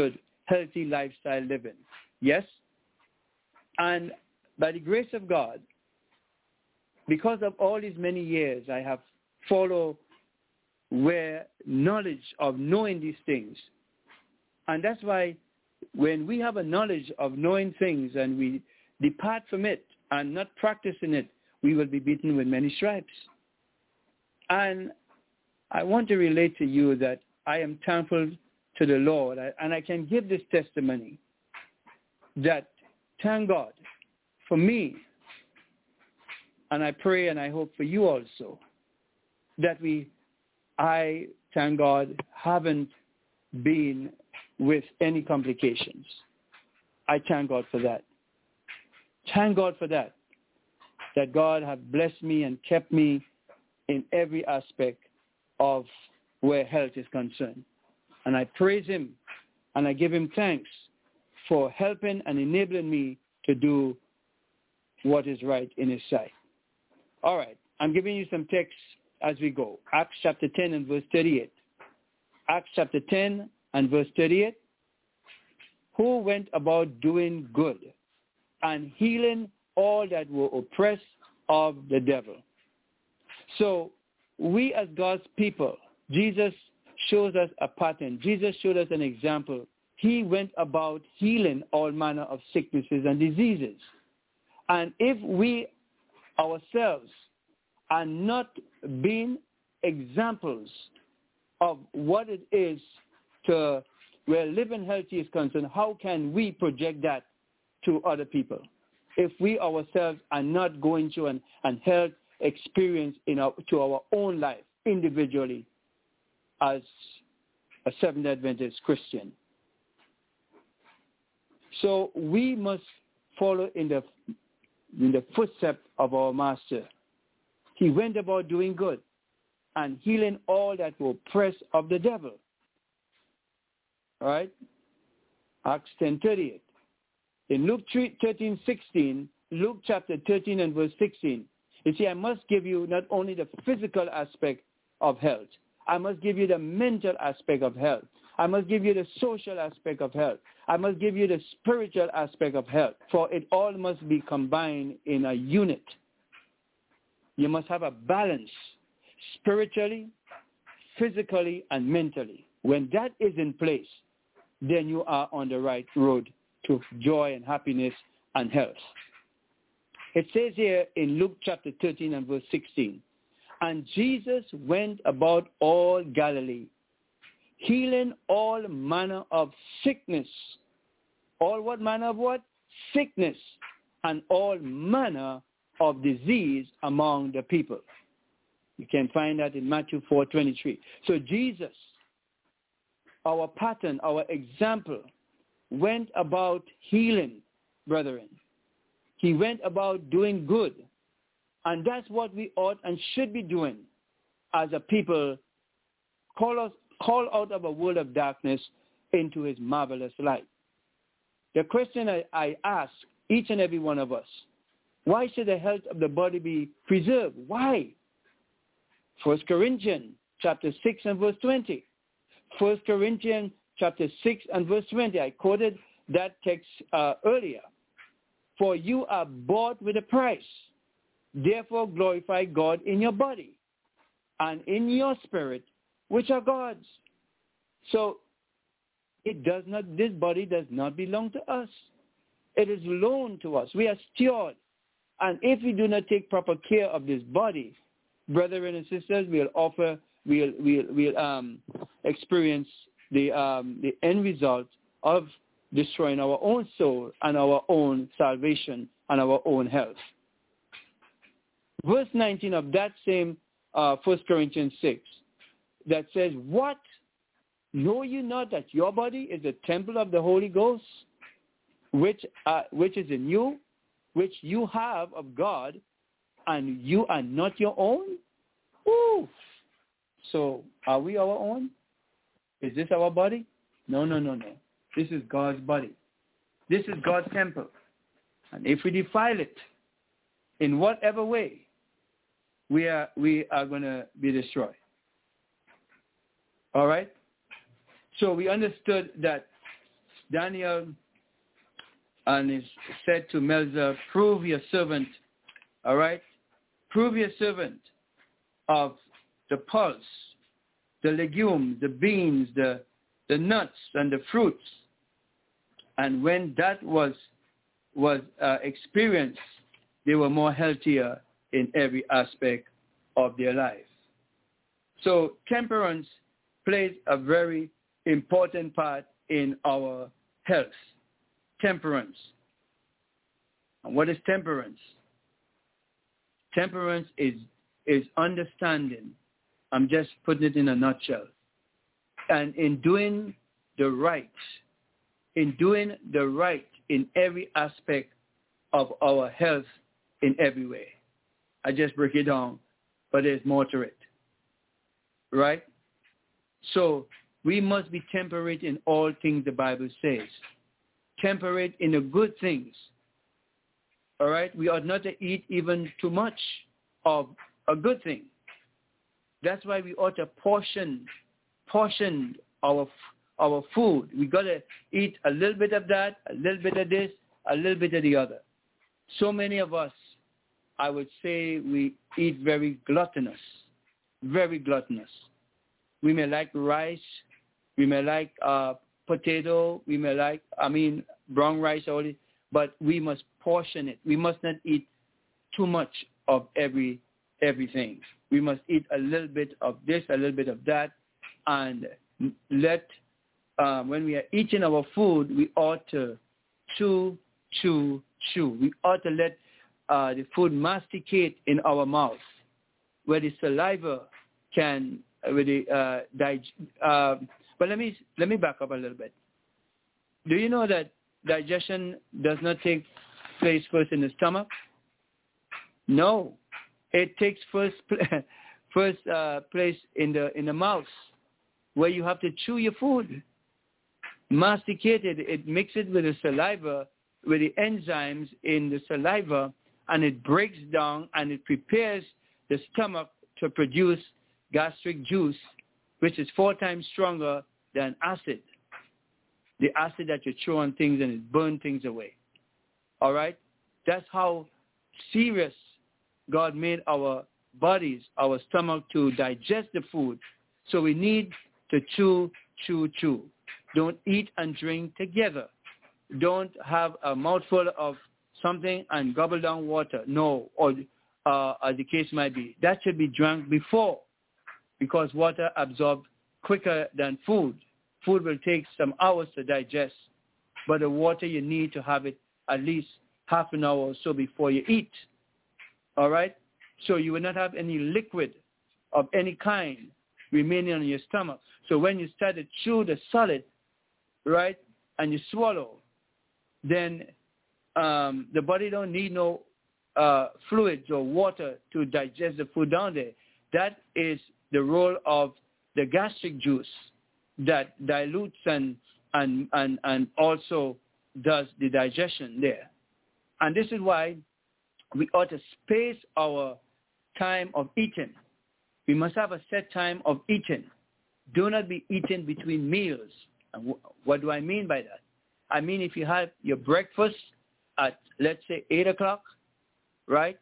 healthy lifestyle living. Yes? And by the grace of God, because of all these many years, I have followed where knowledge of knowing these things. And that's why when we have a knowledge of knowing things and we depart from it and not practicing it, we will be beaten with many stripes. And I want to relate to you that I am thankful to the Lord, and I can give this testimony that, thank God, for me, and I pray and I hope for you also, that we, I, thank God, haven't been with any complications. I thank God for that. Thank God for that, that God has blessed me and kept me in every aspect of where health is concerned. And I praise him and I give him thanks for helping and enabling me to do what is right in his sight. All right, I'm giving you some texts as we go. Acts chapter ten and verse thirty-eight. Acts chapter ten and verse thirty-eight. Who went about doing good and healing all that were oppressed of the devil. So we as God's people, Jesus shows us a pattern. Jesus showed us an example. He went about healing all manner of sicknesses and diseases. And if we ourselves are not being examples of what it is to where living healthy is concerned, how can we project that to other people if we ourselves are not going through an, an health experience in our, to our own life individually as a Seventh-day Adventist Christian? So we must follow in the in the footsteps of our Master. He went about doing good and healing all that were oppressed of the devil. All right? Acts ten thirty-eight. In Luke thirteen sixteen, Luke chapter thirteen and verse sixteen, you see, I must give you not only the physical aspect of health, I must give you the mental aspect of health. I must give you the social aspect of health. I must give you the spiritual aspect of health, for it all must be combined in a unit. You must have a balance spiritually, physically, and mentally. When that is in place, then you are on the right road to joy and happiness and health. It says here in Luke chapter thirteen and verse sixteen, and Jesus went about all Galilee, healing all manner of sickness. All what manner of what? Sickness, and all manner of disease among the people. You can find that in Matthew four twenty-three. So Jesus, our pattern, our example, went about healing, brethren. He went about doing good. And that's what we ought and should be doing as a people, call us, call out of a world of darkness into his marvelous light. The question I, I ask each and every one of us, why should the health of the body be preserved? Why? First Corinthians chapter six and verse twenty. First Corinthians chapter six and verse twenty. I quoted that text uh, earlier. For you are bought with a price. Therefore glorify God in your body and in your spirit, which are God's. So it does not, this body does not belong to us. It is loaned to us. We are steward. And if we do not take proper care of this body, brethren and sisters, we'll offer, we'll, we'll, we'll um, experience the, um, the end result of destroying our own soul and our own salvation and our own health. Verse nineteen of that same uh, First Corinthians six that says, what? Know you not that your body is a temple of the Holy Ghost, which, uh, which is in you, which you have of God, and you are not your own? Ooh. So are we our own? Is this our body? No, no, no, no. This is God's body. This is God's temple. And if we defile it in whatever way, we are we are going to be destroyed. All right? So we understood that Daniel and he said to Melzar, prove your servant, all right? Prove your servant of the pulse, the legumes, the beans, the, the nuts, and the fruits. And when that was, was uh, experienced, they were more healthier in every aspect of their life. So temperance plays a very important part in our health. Temperance. And what is temperance? Temperance is, is understanding. I'm just putting it in a nutshell. And in doing the right, in doing the right in every aspect of our health in every way. I just break it down, but there's more to it. Right? So we must be temperate in all things the Bible says. Temperate in the good things. All right? We ought not to eat even too much of a good thing. That's why we ought to portion, portion our our food. We got to eat a little bit of that, a little bit of this, a little bit of the other. So many of us, I would say, we eat very gluttonous, very gluttonous. We may like rice, we may like uh, potato, we may like, I mean, brown rice only, but we must portion it. We must not eat too much of every everything. We must eat a little bit of this, a little bit of that, and let, um, when we are eating our food, we ought to chew, chew, chew. We ought to let uh, the food masticate in our mouth, where the saliva can, where the, uh, dig- uh, but let me, let me back up a little bit. Do you know that digestion does not take place first in the stomach? No. It takes first first uh, place in the in the mouth, where you have to chew your food, masticate it. It mixes with the saliva, with the enzymes in the saliva, and it breaks down and it prepares the stomach to produce gastric juice, which is four times stronger than acid. The acid that you chew on things and it burns things away. All right? That's how serious God made our bodies, our stomach, to digest the food. So we need to chew, chew, chew. Don't eat and drink together. Don't have a mouthful of something and gobble down water. No, or uh, as the case might be. That should be drunk before, because water absorbs quicker than food. Food will take some hours to digest, but the water you need to have it at least half an hour or so before you eat. All right? So you will not have any liquid of any kind remaining on your stomach. So when you start to chew the solid, right, and you swallow, then um, the body don't need no uh, fluids or water to digest the food down there. That is the role of the gastric juice that dilutes and, and, and, and also does the digestion there. And this is why we ought to space our time of eating. We must have a set time of eating. Do not be eating between meals. And wh- what do I mean by that? I mean, if you have your breakfast at, let's say, eight o'clock, right?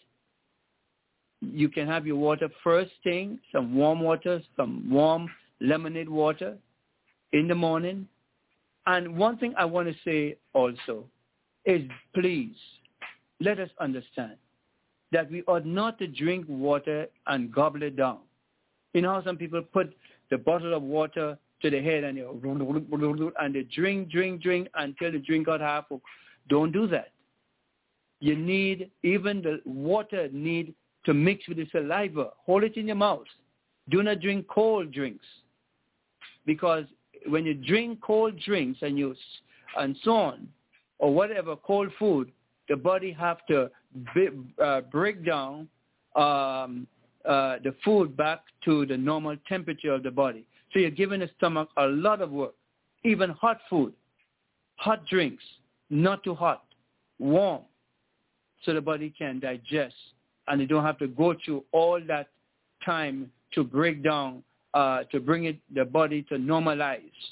You can have your water first thing, some warm water, some warm lemonade water in the morning. And one thing I want to say also is, please, let us understand that we ought not to drink water and gobble it down. You know how some people put the bottle of water to the head and they, and they drink, drink, drink until the drink got half full. Don't do that. You need, even the water need to mix with the saliva. Hold it in your mouth. Do not drink cold drinks, because when you drink cold drinks and you and so on, or whatever cold food, the body have to be, uh, break down um, uh, the food back to the normal temperature of the body. So you're giving the stomach a lot of work. Even hot food, hot drinks, not too hot, warm, so the body can digest, and you don't have to go through all that time to break down, uh, to bring it the body to normalize.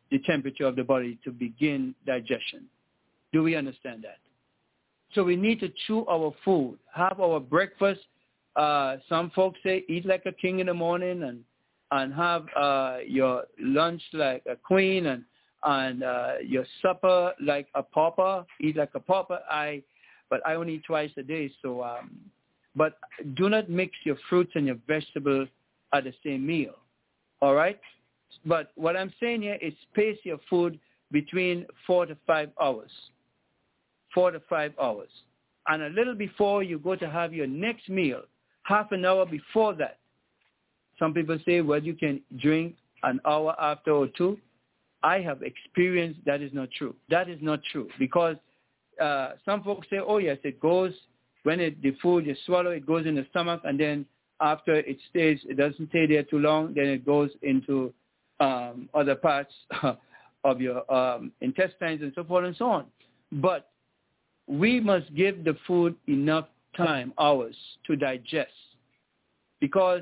the temperature of the body to begin digestion. Do we understand that? So we need to chew our food, have our breakfast. Uh, some folks say eat like a king in the morning and and have uh, your lunch like a queen and and uh, your supper like a pauper. Eat like a pauper. I, but I only eat twice a day. So, um, but do not mix your fruits and your vegetables at the same meal. All right. But what I'm saying here is space your food between four to five hours. Four to five hours. And a little before you go to have your next meal, half an hour before that. Some people say, well, you can drink an hour after or two. I have experienced that is not true. That is not true because uh, some folks say, oh, yes, it goes, when it, the food you swallow, it goes in the stomach, and then after it stays, it doesn't stay there too long, then it goes into um, other parts of your um, intestines and so forth and so on. But we must give the food enough time, hours, to digest. Because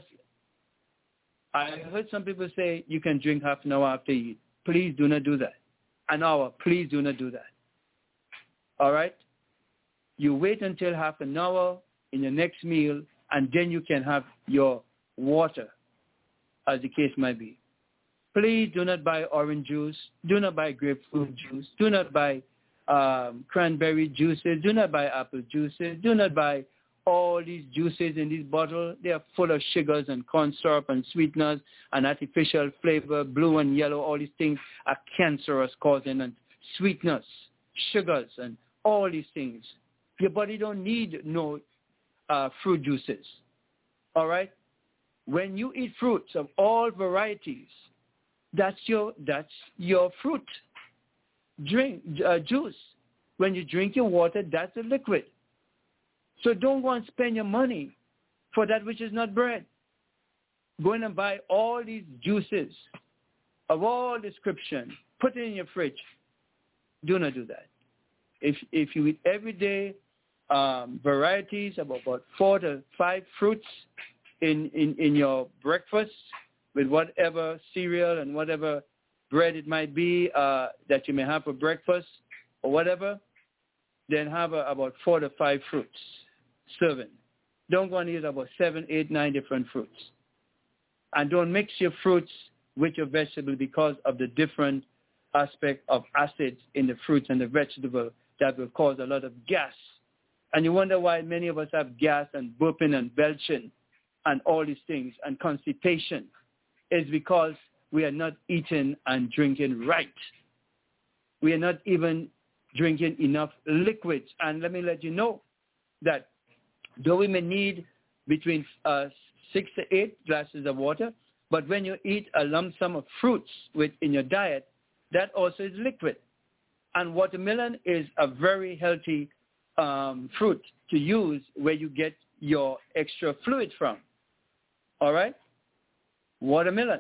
I heard some people say you can drink half an hour after you eat. Please do not do that. An hour, please do not do that. All right? You wait until half an hour in your next meal, and then you can have your water, as the case might be. Please do not buy orange juice. Do not buy grapefruit juice. Do not buy um, cranberry juices. Do not buy apple juices. Do not buy all these juices in this bottle. They are full of sugars and corn syrup and sweeteners and artificial flavor, blue and yellow. All these things are cancerous causing, and sweetness, sugars, and all these things. Your body don't need no uh, fruit juices. All right? When you eat fruits of all varieties, that's your that's your fruit. Drink uh, juice. When you drink your water, that's a liquid. So don't go and spend your money for that which is not bread. Go in and buy all these juices of all description. Put it in your fridge. Do not do that. If if you eat every day um, varieties of about four to five fruits in, in, in your breakfast with whatever cereal and whatever bread it might be uh, that you may have for breakfast or whatever, then have a, about four to five fruits serving. Don't go and eat about seven, eight, nine different fruits. And don't mix your fruits with your vegetable because of the different aspect of acids in the fruits and the vegetable that will cause a lot of gas. And you wonder why many of us have gas and burping and belching and all these things and constipation. Is because we are not eating and drinking right. We are not even drinking enough liquids. And let me let you know that though we may need between uh, six to eight glasses of water, but when you eat a lump sum of fruits with, in your diet, that also is liquid. And watermelon is a very healthy um, fruit to use where you get your extra fluid from. All right? Watermelon.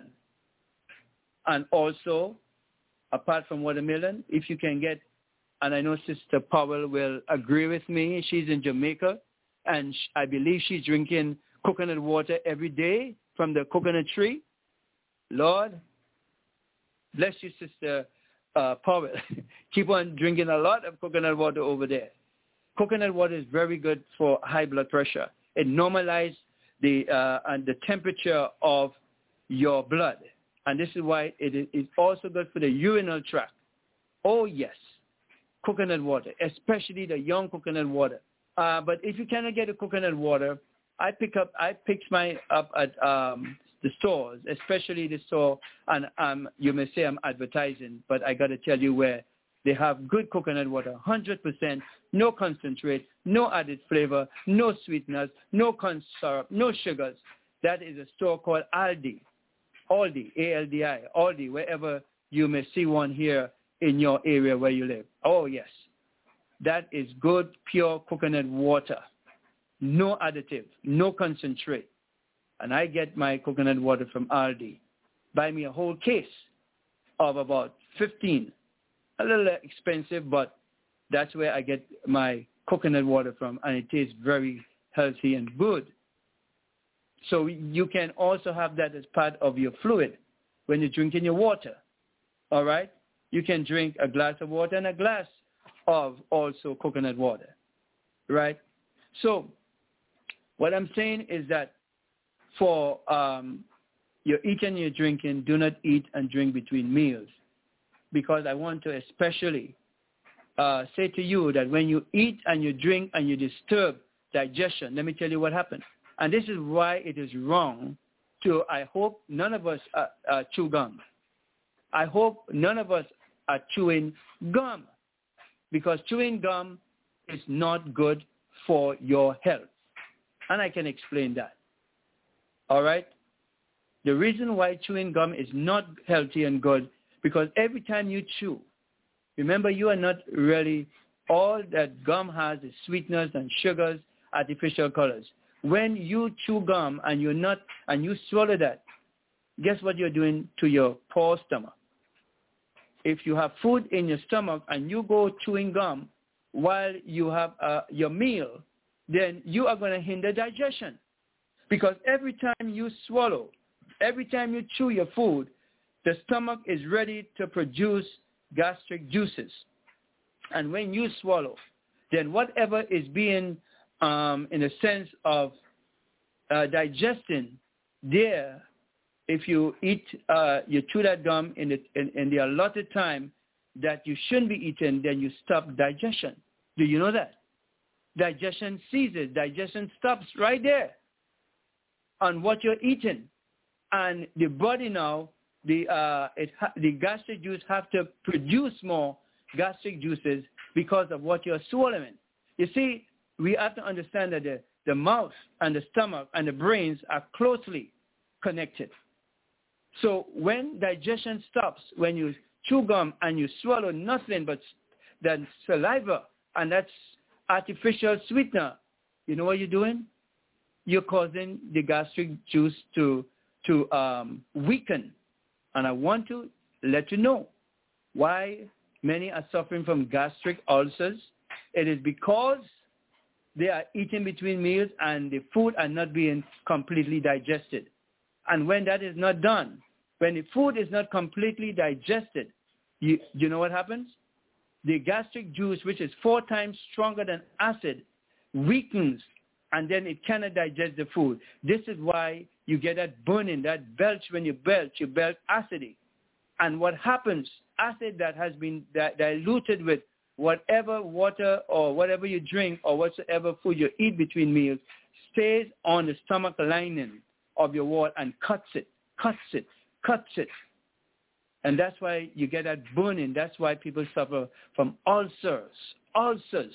And also, apart from watermelon, if you can get, and I know Sister Powell will agree with me, she's in Jamaica, and sh- I believe she's drinking coconut water every day from the coconut tree. Lord, bless you, Sister uh, Powell. Keep on drinking a lot of coconut water over there. Coconut water is very good for high blood pressure. It normalizes the, uh, and the temperature of your blood. And this is why it is also good for the urinary tract. Oh, yes, coconut water, especially the young coconut water. Uh, but if you cannot get a coconut water, I pick up, I pick mine up at um, the stores, especially the store, and um, you may say I'm advertising, but I got to tell you where they have good coconut water, one hundred percent, no concentrate, no added flavor, no sweeteners, no corn syrup, no sugars. That is a store called Aldi. Aldi, A L D I, Aldi, wherever you may see one here in your area where you live. Oh, yes. That is good, pure coconut water. No additive, no concentrate. And I get my coconut water from Aldi. Buy me a whole case of about fifteen. A little expensive, but that's where I get my coconut water from, and it tastes very healthy and good. So you can also have that as part of your fluid when you're drinking your water, all right? you can drink a glass of water and a glass of also coconut water, right? So what I'm saying is that for um, your eating and your drinking, do not eat and drink between meals, because I want to especially uh, say to you that when you eat and you drink and you disturb digestion, let me tell you what happens. And this is why it is wrong to, I hope none of us uh, uh, chew gum. I hope none of us are chewing gum, because chewing gum is not good for your health. And I can explain that. All right? The reason why chewing gum is not healthy and good, because every time you chew, remember, you are not really, all that gum has is sweeteners and sugars, artificial colors. When you chew gum and you're not, and you swallow that, guess what you're doing to your poor stomach? If you have food in your stomach and you go chewing gum while you have uh, your meal, then you are going to hinder digestion. Because every time you swallow, every time you chew your food, the stomach is ready to produce gastric juices. And when you swallow, then whatever is being, um, in a sense of uh, digesting there, if you eat, uh, you chew that gum in the, in, in the allotted time that you shouldn't be eating, then you stop digestion. Do you know that? Digestion ceases. Digestion stops right there on what you're eating. And the body now, the, uh, it ha- the gastric juice have to produce more gastric juices because of what you're swallowing. You see, we have to understand that the, the mouth and the stomach and the brains are closely connected. So when digestion stops, when you chew gum and you swallow nothing but that saliva, and that's artificial sweetener, you know what you're doing? You're causing the gastric juice to, to um, weaken. And I want to let you know why many are suffering from gastric ulcers. It is because they are eating between meals and the food are not being completely digested. And when that is not done, when the food is not completely digested, you, you know what happens? The gastric juice, which is four times stronger than acid, weakens, and then it cannot digest the food. This is why you get that burning, that belch. When you belch, you belch acidity. And what happens, acid that has been di- diluted with whatever water or whatever you drink or whatsoever food you eat between meals, stays on the stomach lining of your wall and cuts it, cuts it, cuts it. And that's why you get that burning. That's why people suffer from ulcers, ulcers,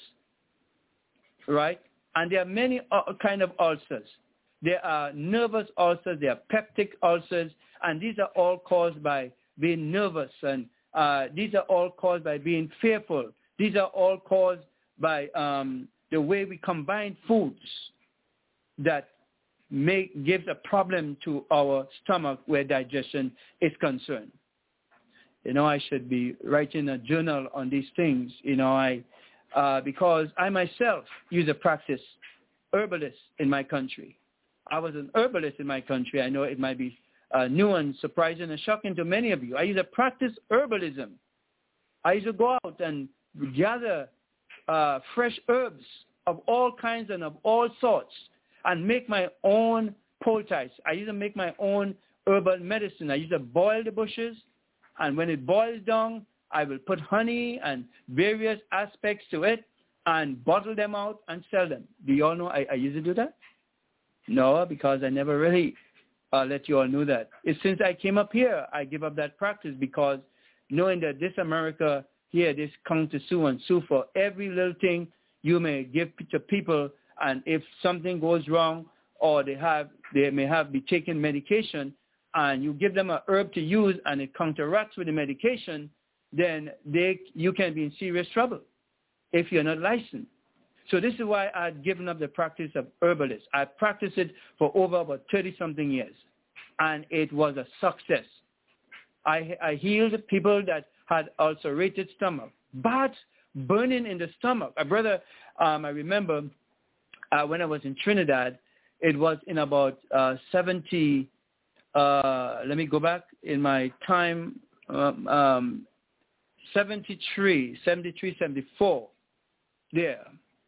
right? And there are many kind of ulcers. There are nervous ulcers, there are peptic ulcers, and these are all caused by being nervous, and uh, these are all caused by being fearful. These are all caused by um, the way we combine foods that make gives a problem to our stomach where digestion is concerned. You know, I should be writing a journal on these things, you know, I uh, because I myself use a practice herbalist in my country. I was an herbalist in my country. I know it might be uh, new and surprising and shocking to many of you. I used to practice herbalism. I used to go out and gather uh, fresh herbs of all kinds and of all sorts and make my own poultice. I used to make my own herbal medicine. I used to boil the bushes, and when it boils down, I will put honey and various aspects to it and bottle them out and sell them. Do you all know I, I used to do that? No, because I never really uh, let you all know that. It's since I came up here, I give up that practice, because knowing that this America here, this come to sue and sue for every little thing you may give to people, and if something goes wrong or they have, they may have be taking medication, and you give them a herb to use and it counteracts with the medication, then they you can be in serious trouble if you're not licensed. So this is why I've given up the practice of herbalist. I practiced it for over about thirty-something years, and it was a success. I, I healed people that had ulcerated stomach, but burning in the stomach. A brother, um, I remember uh, when I was in Trinidad, it was in about uh, seventy, uh, let me go back in my time, um, um, seventy-three, seventy-three, seventy-four, there.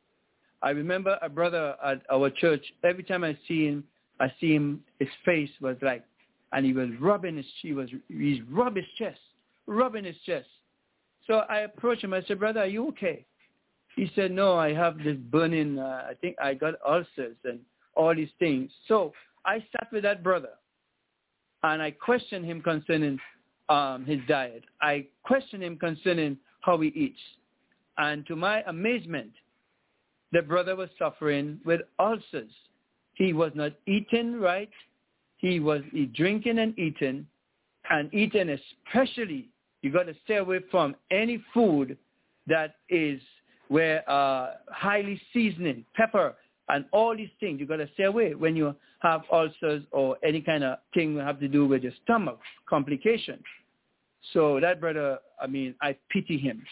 I remember a brother at our church, every time I see him, I see him, his face was like, and he was rubbing his, he was, he's rubbing his chest, rubbing his chest. So I approached him, I said, brother, are you okay? He said, no, I have this burning, uh, I think I got ulcers and all these things. So I sat with that brother, and I questioned him concerning um, his diet. I questioned him concerning how he eats. And to my amazement, the brother was suffering with ulcers. He was not eating right. He was he drinking and eating, and eating especially, you got to stay away from any food that is where uh, highly seasoning, pepper, and all these things. You got to stay away when you have ulcers or any kind of thing that have to do with your stomach complications. So that brother, I mean, I pity him.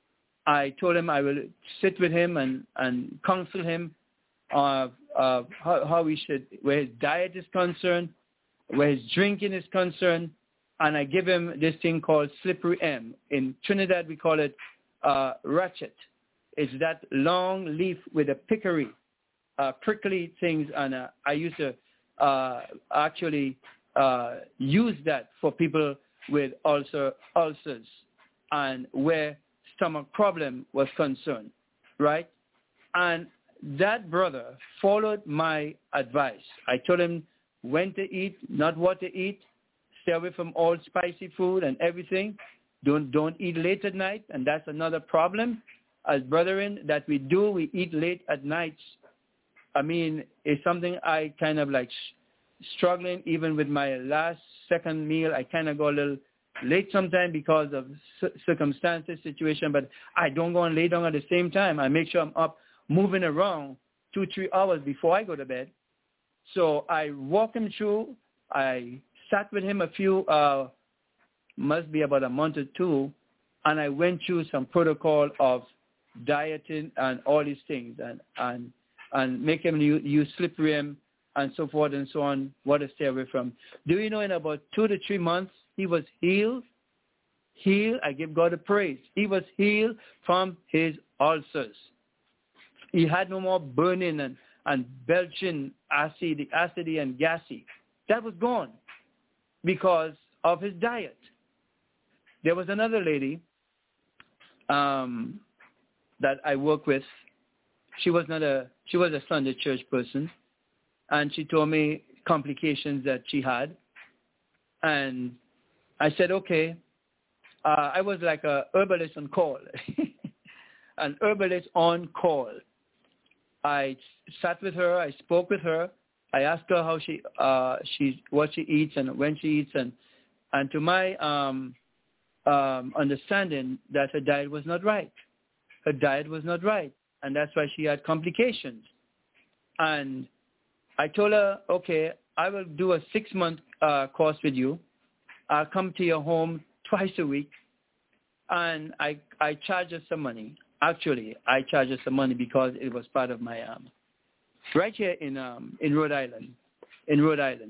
I told him I will sit with him and, and counsel him of uh, how, how he should, where his diet is concerned, where his drinking is concerned, and I give him this thing called slippery M. In Trinidad, we call it uh, ratchet. It's that long leaf with a pickery, uh, prickly things, and uh, I used to uh, actually uh, use that for people with ulcer, ulcers and where stomach problem was concerned, right? And that brother followed my advice. I told him when to eat, not what to eat. Stay away from all spicy food and everything. Don't don't eat late at night, and that's another problem. As brethren, that we do, we eat late at nights. I mean, it's something I kind of like struggling even with my last second meal. I kind of go a little late sometimes because of circumstances, situation, but I don't go and lay down at the same time. I make sure I'm up moving around two, three hours before I go to bed. So I walk him through. I sat with him a few, uh, must be about a month or two, and I went through some protocol of dieting and all these things, and and and make him use, use slippery M and so forth and so on, what to stay away from. Do you know in about two to three months, he was healed? Healed, I give God a praise. He was healed from his ulcers. He had no more burning and, and belching, acid, acidy and gassy. That was gone because of his diet. There was another lady um, that I work with. She was not a she was a Sunday church person, and she told me complications that she had, and I said, okay. Uh, I was like a herbalist on call, an herbalist on call. I sat with her. I spoke with her. I asked her how she uh, she what she eats and when she eats, and and to my um, um, understanding that her diet was not right. Her diet was not right. And that's why she had complications. And I told her, okay, I will do a six-month uh, course with you. I'll come to your home twice a week, and I I charge her some money. Actually, I charge her some money because it was part of my um, right here in um, in Rhode Island, in Rhode Island.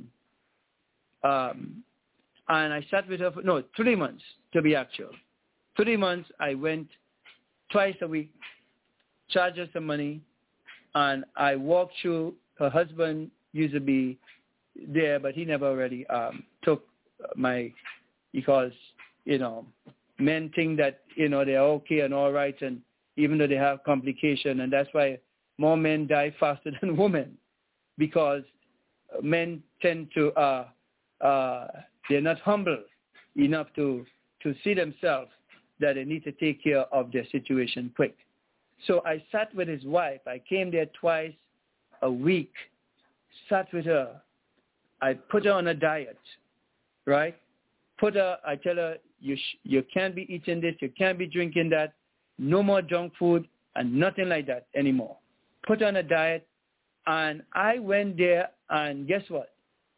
Um, and I sat with her for no three months to be actual. Three months I went twice a week. Charge her some money, and I walked through. Her husband used to be there, but he never really um, took my, because, you know, men think that, you know, they're okay and all right, and even though they have complication, and that's why more men die faster than women, because men tend to, uh, uh, they're not humble enough to, to see themselves that they need to take care of their situation quick. So I sat with his wife. I came there twice a week, sat with her. I put her on a diet, right? Put her, I tell her, you sh- you can't be eating this, you can't be drinking that, no more junk food and nothing like that anymore. Put her on a diet, and I went there, and guess what?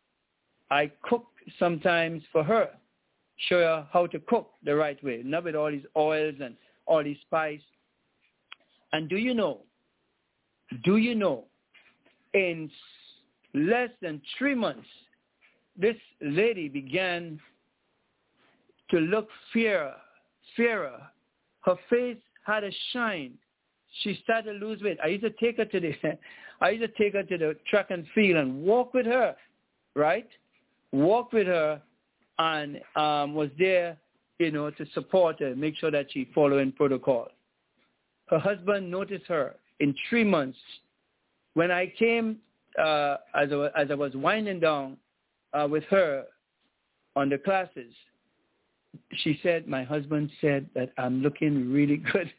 I cook sometimes for her, show her how to cook the right way, not with all these oils and all these spice. And do you know, do you know, in less than three months, this lady began to look fairer, fairer. Her face had a shine. She started to lose weight. I used to take her to the, I used to take her to the track and field and walk with her, right? Walk with her, and um, was there, you know, to support her, make sure that she following protocol. Her husband noticed her in three months. When I came, uh, as, I, as I was winding down uh, with her on the classes, she said, my husband said that I'm looking really good.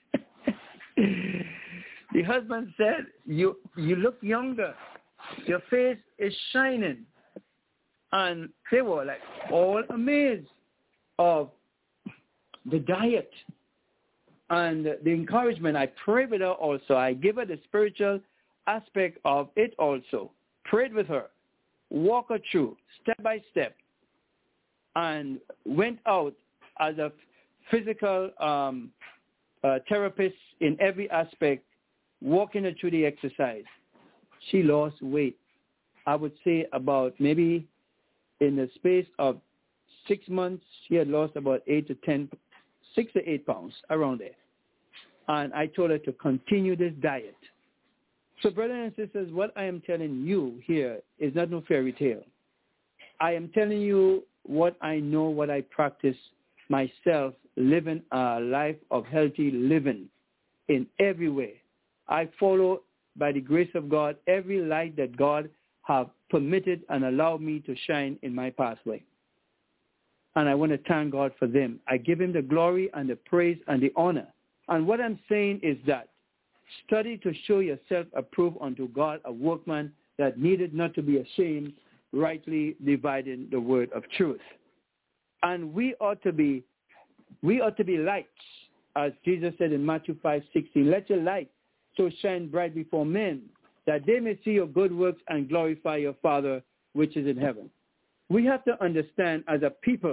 The husband said, you you look younger. Your face is shining. And they were like all amazed of the diet and the encouragement. I prayed with her also. I gave her the spiritual aspect of it also. Prayed with her. Walk her through step by step. And went out as a physical um, uh, therapist in every aspect, walking her through the exercise. She lost weight. I would say about maybe in the space of six months, she had lost about eight to ten, six to eight pounds, around there. And I told her to continue this diet. So, brothers and sisters, what I am telling you here is not no fairy tale. I am telling you what I know, what I practice myself, living a life of healthy living in every way. I follow, by the grace of God, every light that God have permitted and allowed me to shine in my pathway. And I want to thank God for them. I give him the glory and the praise and the honor. And what I'm saying is that study to show yourself approved unto God, a workman that needed not to be ashamed, rightly dividing the word of truth. And we ought to be, we ought to be lights, as Jesus said in Matthew five sixteen. Let your light so shine bright before men, that they may see your good works and glorify your Father which is in heaven. We have to understand as a people,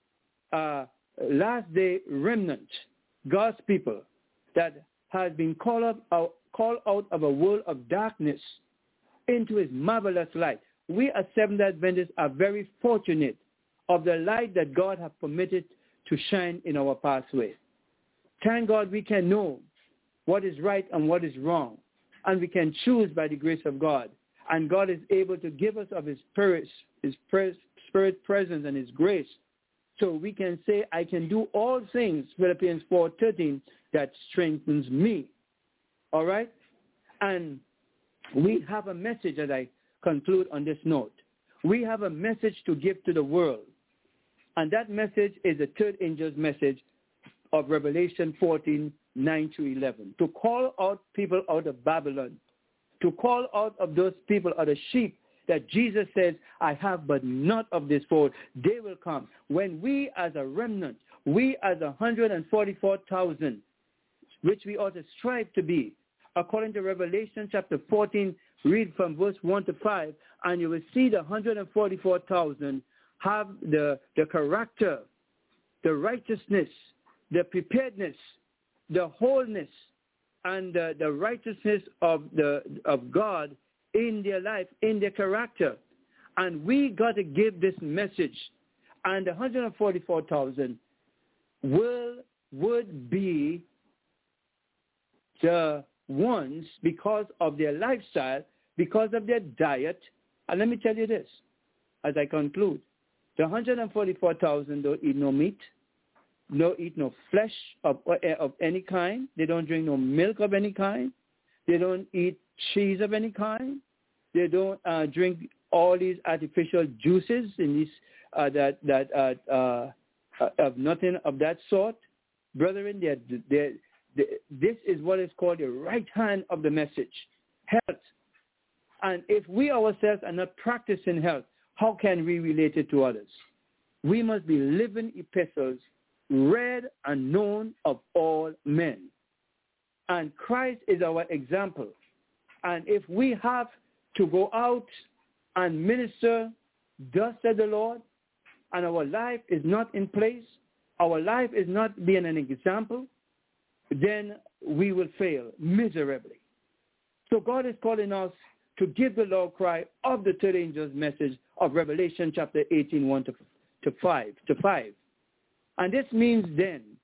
uh, last day remnant, God's people, that has been called up, uh, called out of a world of darkness into his marvelous light. We as Seventh-day Adventists are very fortunate of the light that God has permitted to shine in our pathway. Thank God we can know what is right and what is wrong, and we can choose by the grace of God. And God is able to give us of his spirit, his spirit presence and his grace, so we can say, I can do all things, Philippians four thirteen, that strengthens me. All right? And we have a message as I conclude on this note. We have a message to give to the world. And that message is the third angel's message of Revelation fourteen, nine to eleven. To call out people out of Babylon. To call out of those people are the sheep that Jesus says, I have but not of this fold. They will come. When we as a remnant, we as one hundred forty-four thousand, which we ought to strive to be, according to Revelation chapter fourteen, read from verse one to five, and you will see the one hundred forty-four thousand have the, the character, the righteousness, the preparedness, the wholeness, and the, the righteousness of the of God in their life, in their character. And we got to give this message. And the one hundred forty-four thousand will would be the ones, because of their lifestyle, because of their diet. And let me tell you this, as I conclude. The one hundred forty-four thousand don't eat no meat, don't eat no flesh of, of any kind. They don't drink no milk of any kind. They don't eat cheese of any kind. They don't uh, drink all these artificial juices in this uh, that that uh, uh, of nothing of that sort. Brethren, they're, they're, they're, this is what is called the right hand of the message, health. And if we ourselves are not practicing health, how can we relate it to others? We must be living epistles, read and known of all men. And Christ is our example. And if we have to go out and minister, thus said the Lord, and our life is not in place, our life is not being an example, then we will fail miserably. So God is calling us to give the Lord cry of the third angel's message of Revelation chapter eighteen, one to five. To five. And this means then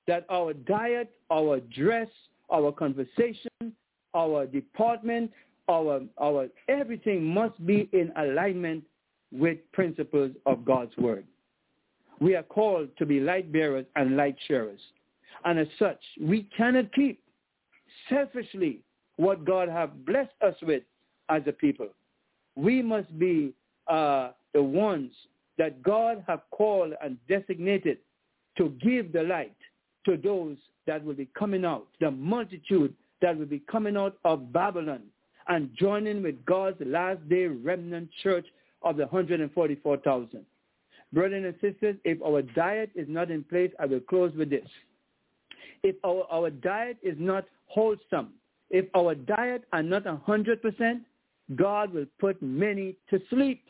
that our diet, our dress, our conversation, our department, our, our everything must be in alignment with principles of God's word. We are called to be light bearers and light sharers. And as such, we cannot keep selfishly what God has blessed us with as a people. We must be uh, the ones that God have called and designated to give the light to those that will be coming out, the multitude that will be coming out of Babylon and joining with God's last day remnant church of the one hundred forty-four thousand. Brothers and sisters, if our diet is not in place, I will close with this. If our, our diet is not wholesome, if our diet are not one hundred percent, God will put many to sleep.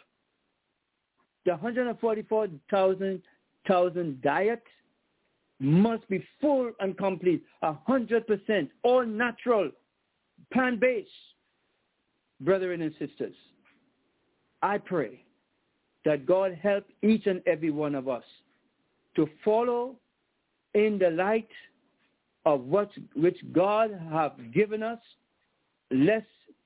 The one hundred forty-four thousand diet must be full and complete, one hundred percent, all natural, plant-based. Brethren and sisters, I pray that God help each and every one of us to follow in the light of what which God have given us, lest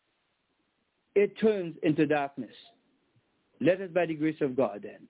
it turns into darkness. Let us, by the grace of God, then,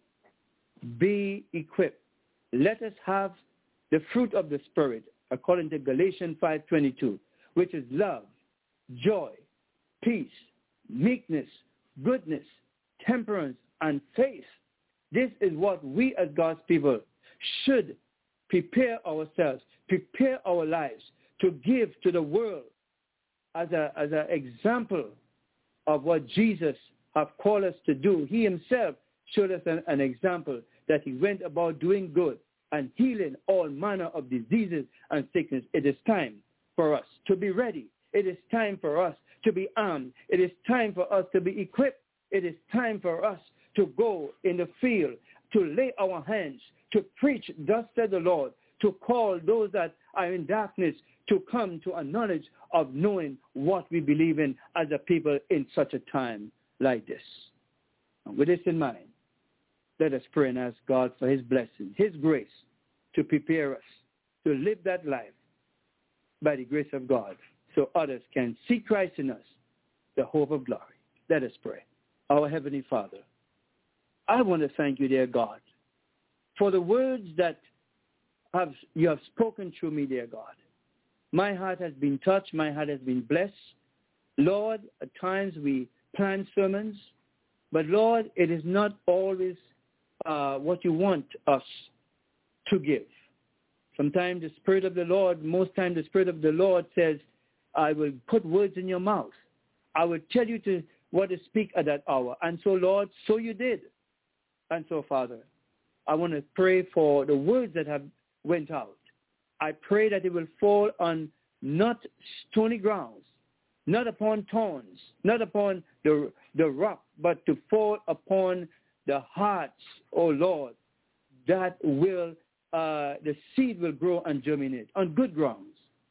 be equipped. Let us have the fruit of the Spirit, according to Galatians five twenty-two, which is love, joy, peace, meekness, goodness, temperance, and faith. This is what we as God's people should prepare ourselves, prepare our lives to give to the world as a as an example of what Jesus have called us to do. He himself showed us an, an example that he went about doing good and healing all manner of diseases and sickness. It is time for us to be ready. It is time for us to be armed. It is time for us to be equipped. It is time for us to go in the field, to lay our hands, to preach, thus said the Lord, to call those that are in darkness to come to a knowledge of knowing what we believe in as a people in such a time like this. And with this in mind, let us pray and ask God for his blessing, his grace to prepare us to live that life by the grace of God so others can see Christ in us, the hope of glory. Let us pray. Our Heavenly Father, I want to thank you, dear God, for the words that have you have spoken through me, dear God. My heart has been touched. My heart has been blessed. Lord, at times we plan sermons, but Lord, it is not always uh, what you want us to give. Sometimes the Spirit of the Lord, most times the Spirit of the Lord says, I will put words in your mouth. I will tell you to what to speak at that hour. And so, Lord, so you did. And so, Father, I want to pray for the words that have went out. I pray that it will fall on not stony grounds, not upon thorns, not upon the, the rock, but to fall upon the hearts, O Lord, that will, uh, the seed will grow and germinate on good grounds.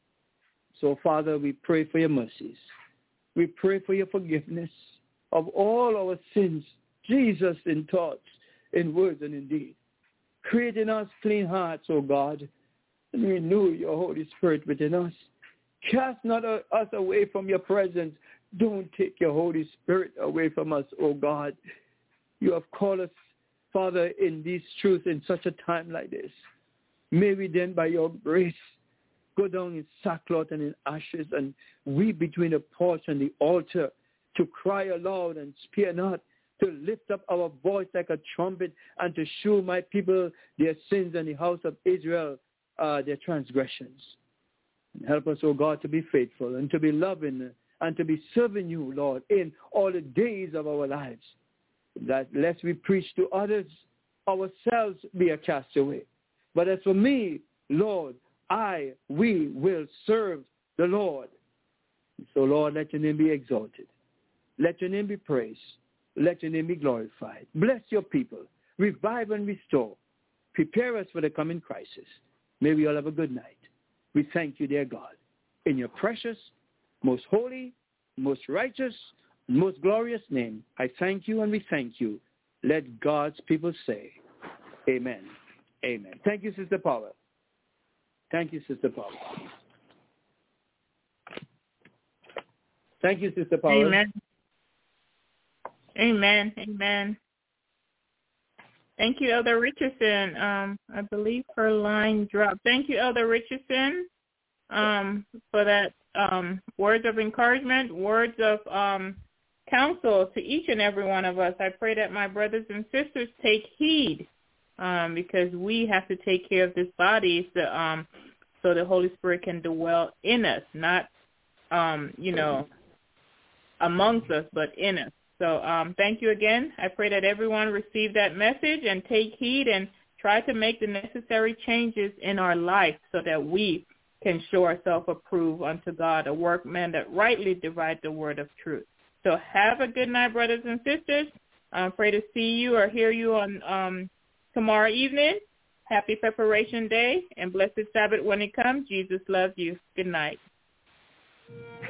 So, Father, we pray for your mercies. We pray for your forgiveness of all our sins, Jesus, in thoughts, in words, and in deed. Create in us clean hearts, O God, and renew your Holy Spirit within us. Cast not us away from your presence. Don't take your Holy Spirit away from us, O God. You have called us, Father, in these truths in such a time like this. May we then, by your grace, go down in sackcloth and in ashes and weep between the porch and the altar, to cry aloud and spare not, to lift up our voice like a trumpet and to show my people their sins and the house of Israel uh, their transgressions. And help us, O God, to be faithful and to be loving and to be serving you, Lord, in all the days of our lives. That lest we preach to others, ourselves be a castaway. But as for me, Lord, I, we will serve the Lord. So, Lord, let your name be exalted. Let your name be praised. Let your name be glorified. Bless your people. Revive and restore. Prepare us for the coming crisis. May we all have a good night. We thank you, dear God. In your precious, most holy, most righteous, most glorious name, I thank you and we thank you. Let God's people say, amen. Amen. Thank you, Sister Paula. Thank you, Sister Paula. Thank you, Sister Paula. Amen. Amen. Amen. Thank you, Elder Richardson. Um, I believe her line dropped. Thank you, Elder Richardson, um, for that um, words of encouragement, words of um, counsel to each and every one of us. I pray that my brothers and sisters take heed um, because we have to take care of this body so, um, so the Holy Spirit can dwell in us, not, um, you know, amongst us, but in us. So um, thank you again. I pray that everyone receive that message and take heed and try to make the necessary changes in our life so that we can show ourselves approved unto God, a workman that rightly divides the word of truth. So have a good night, brothers and sisters. I pray to see you or hear you on um, tomorrow evening. Happy Preparation Day and blessed Sabbath when it comes. Jesus loves you. Good night.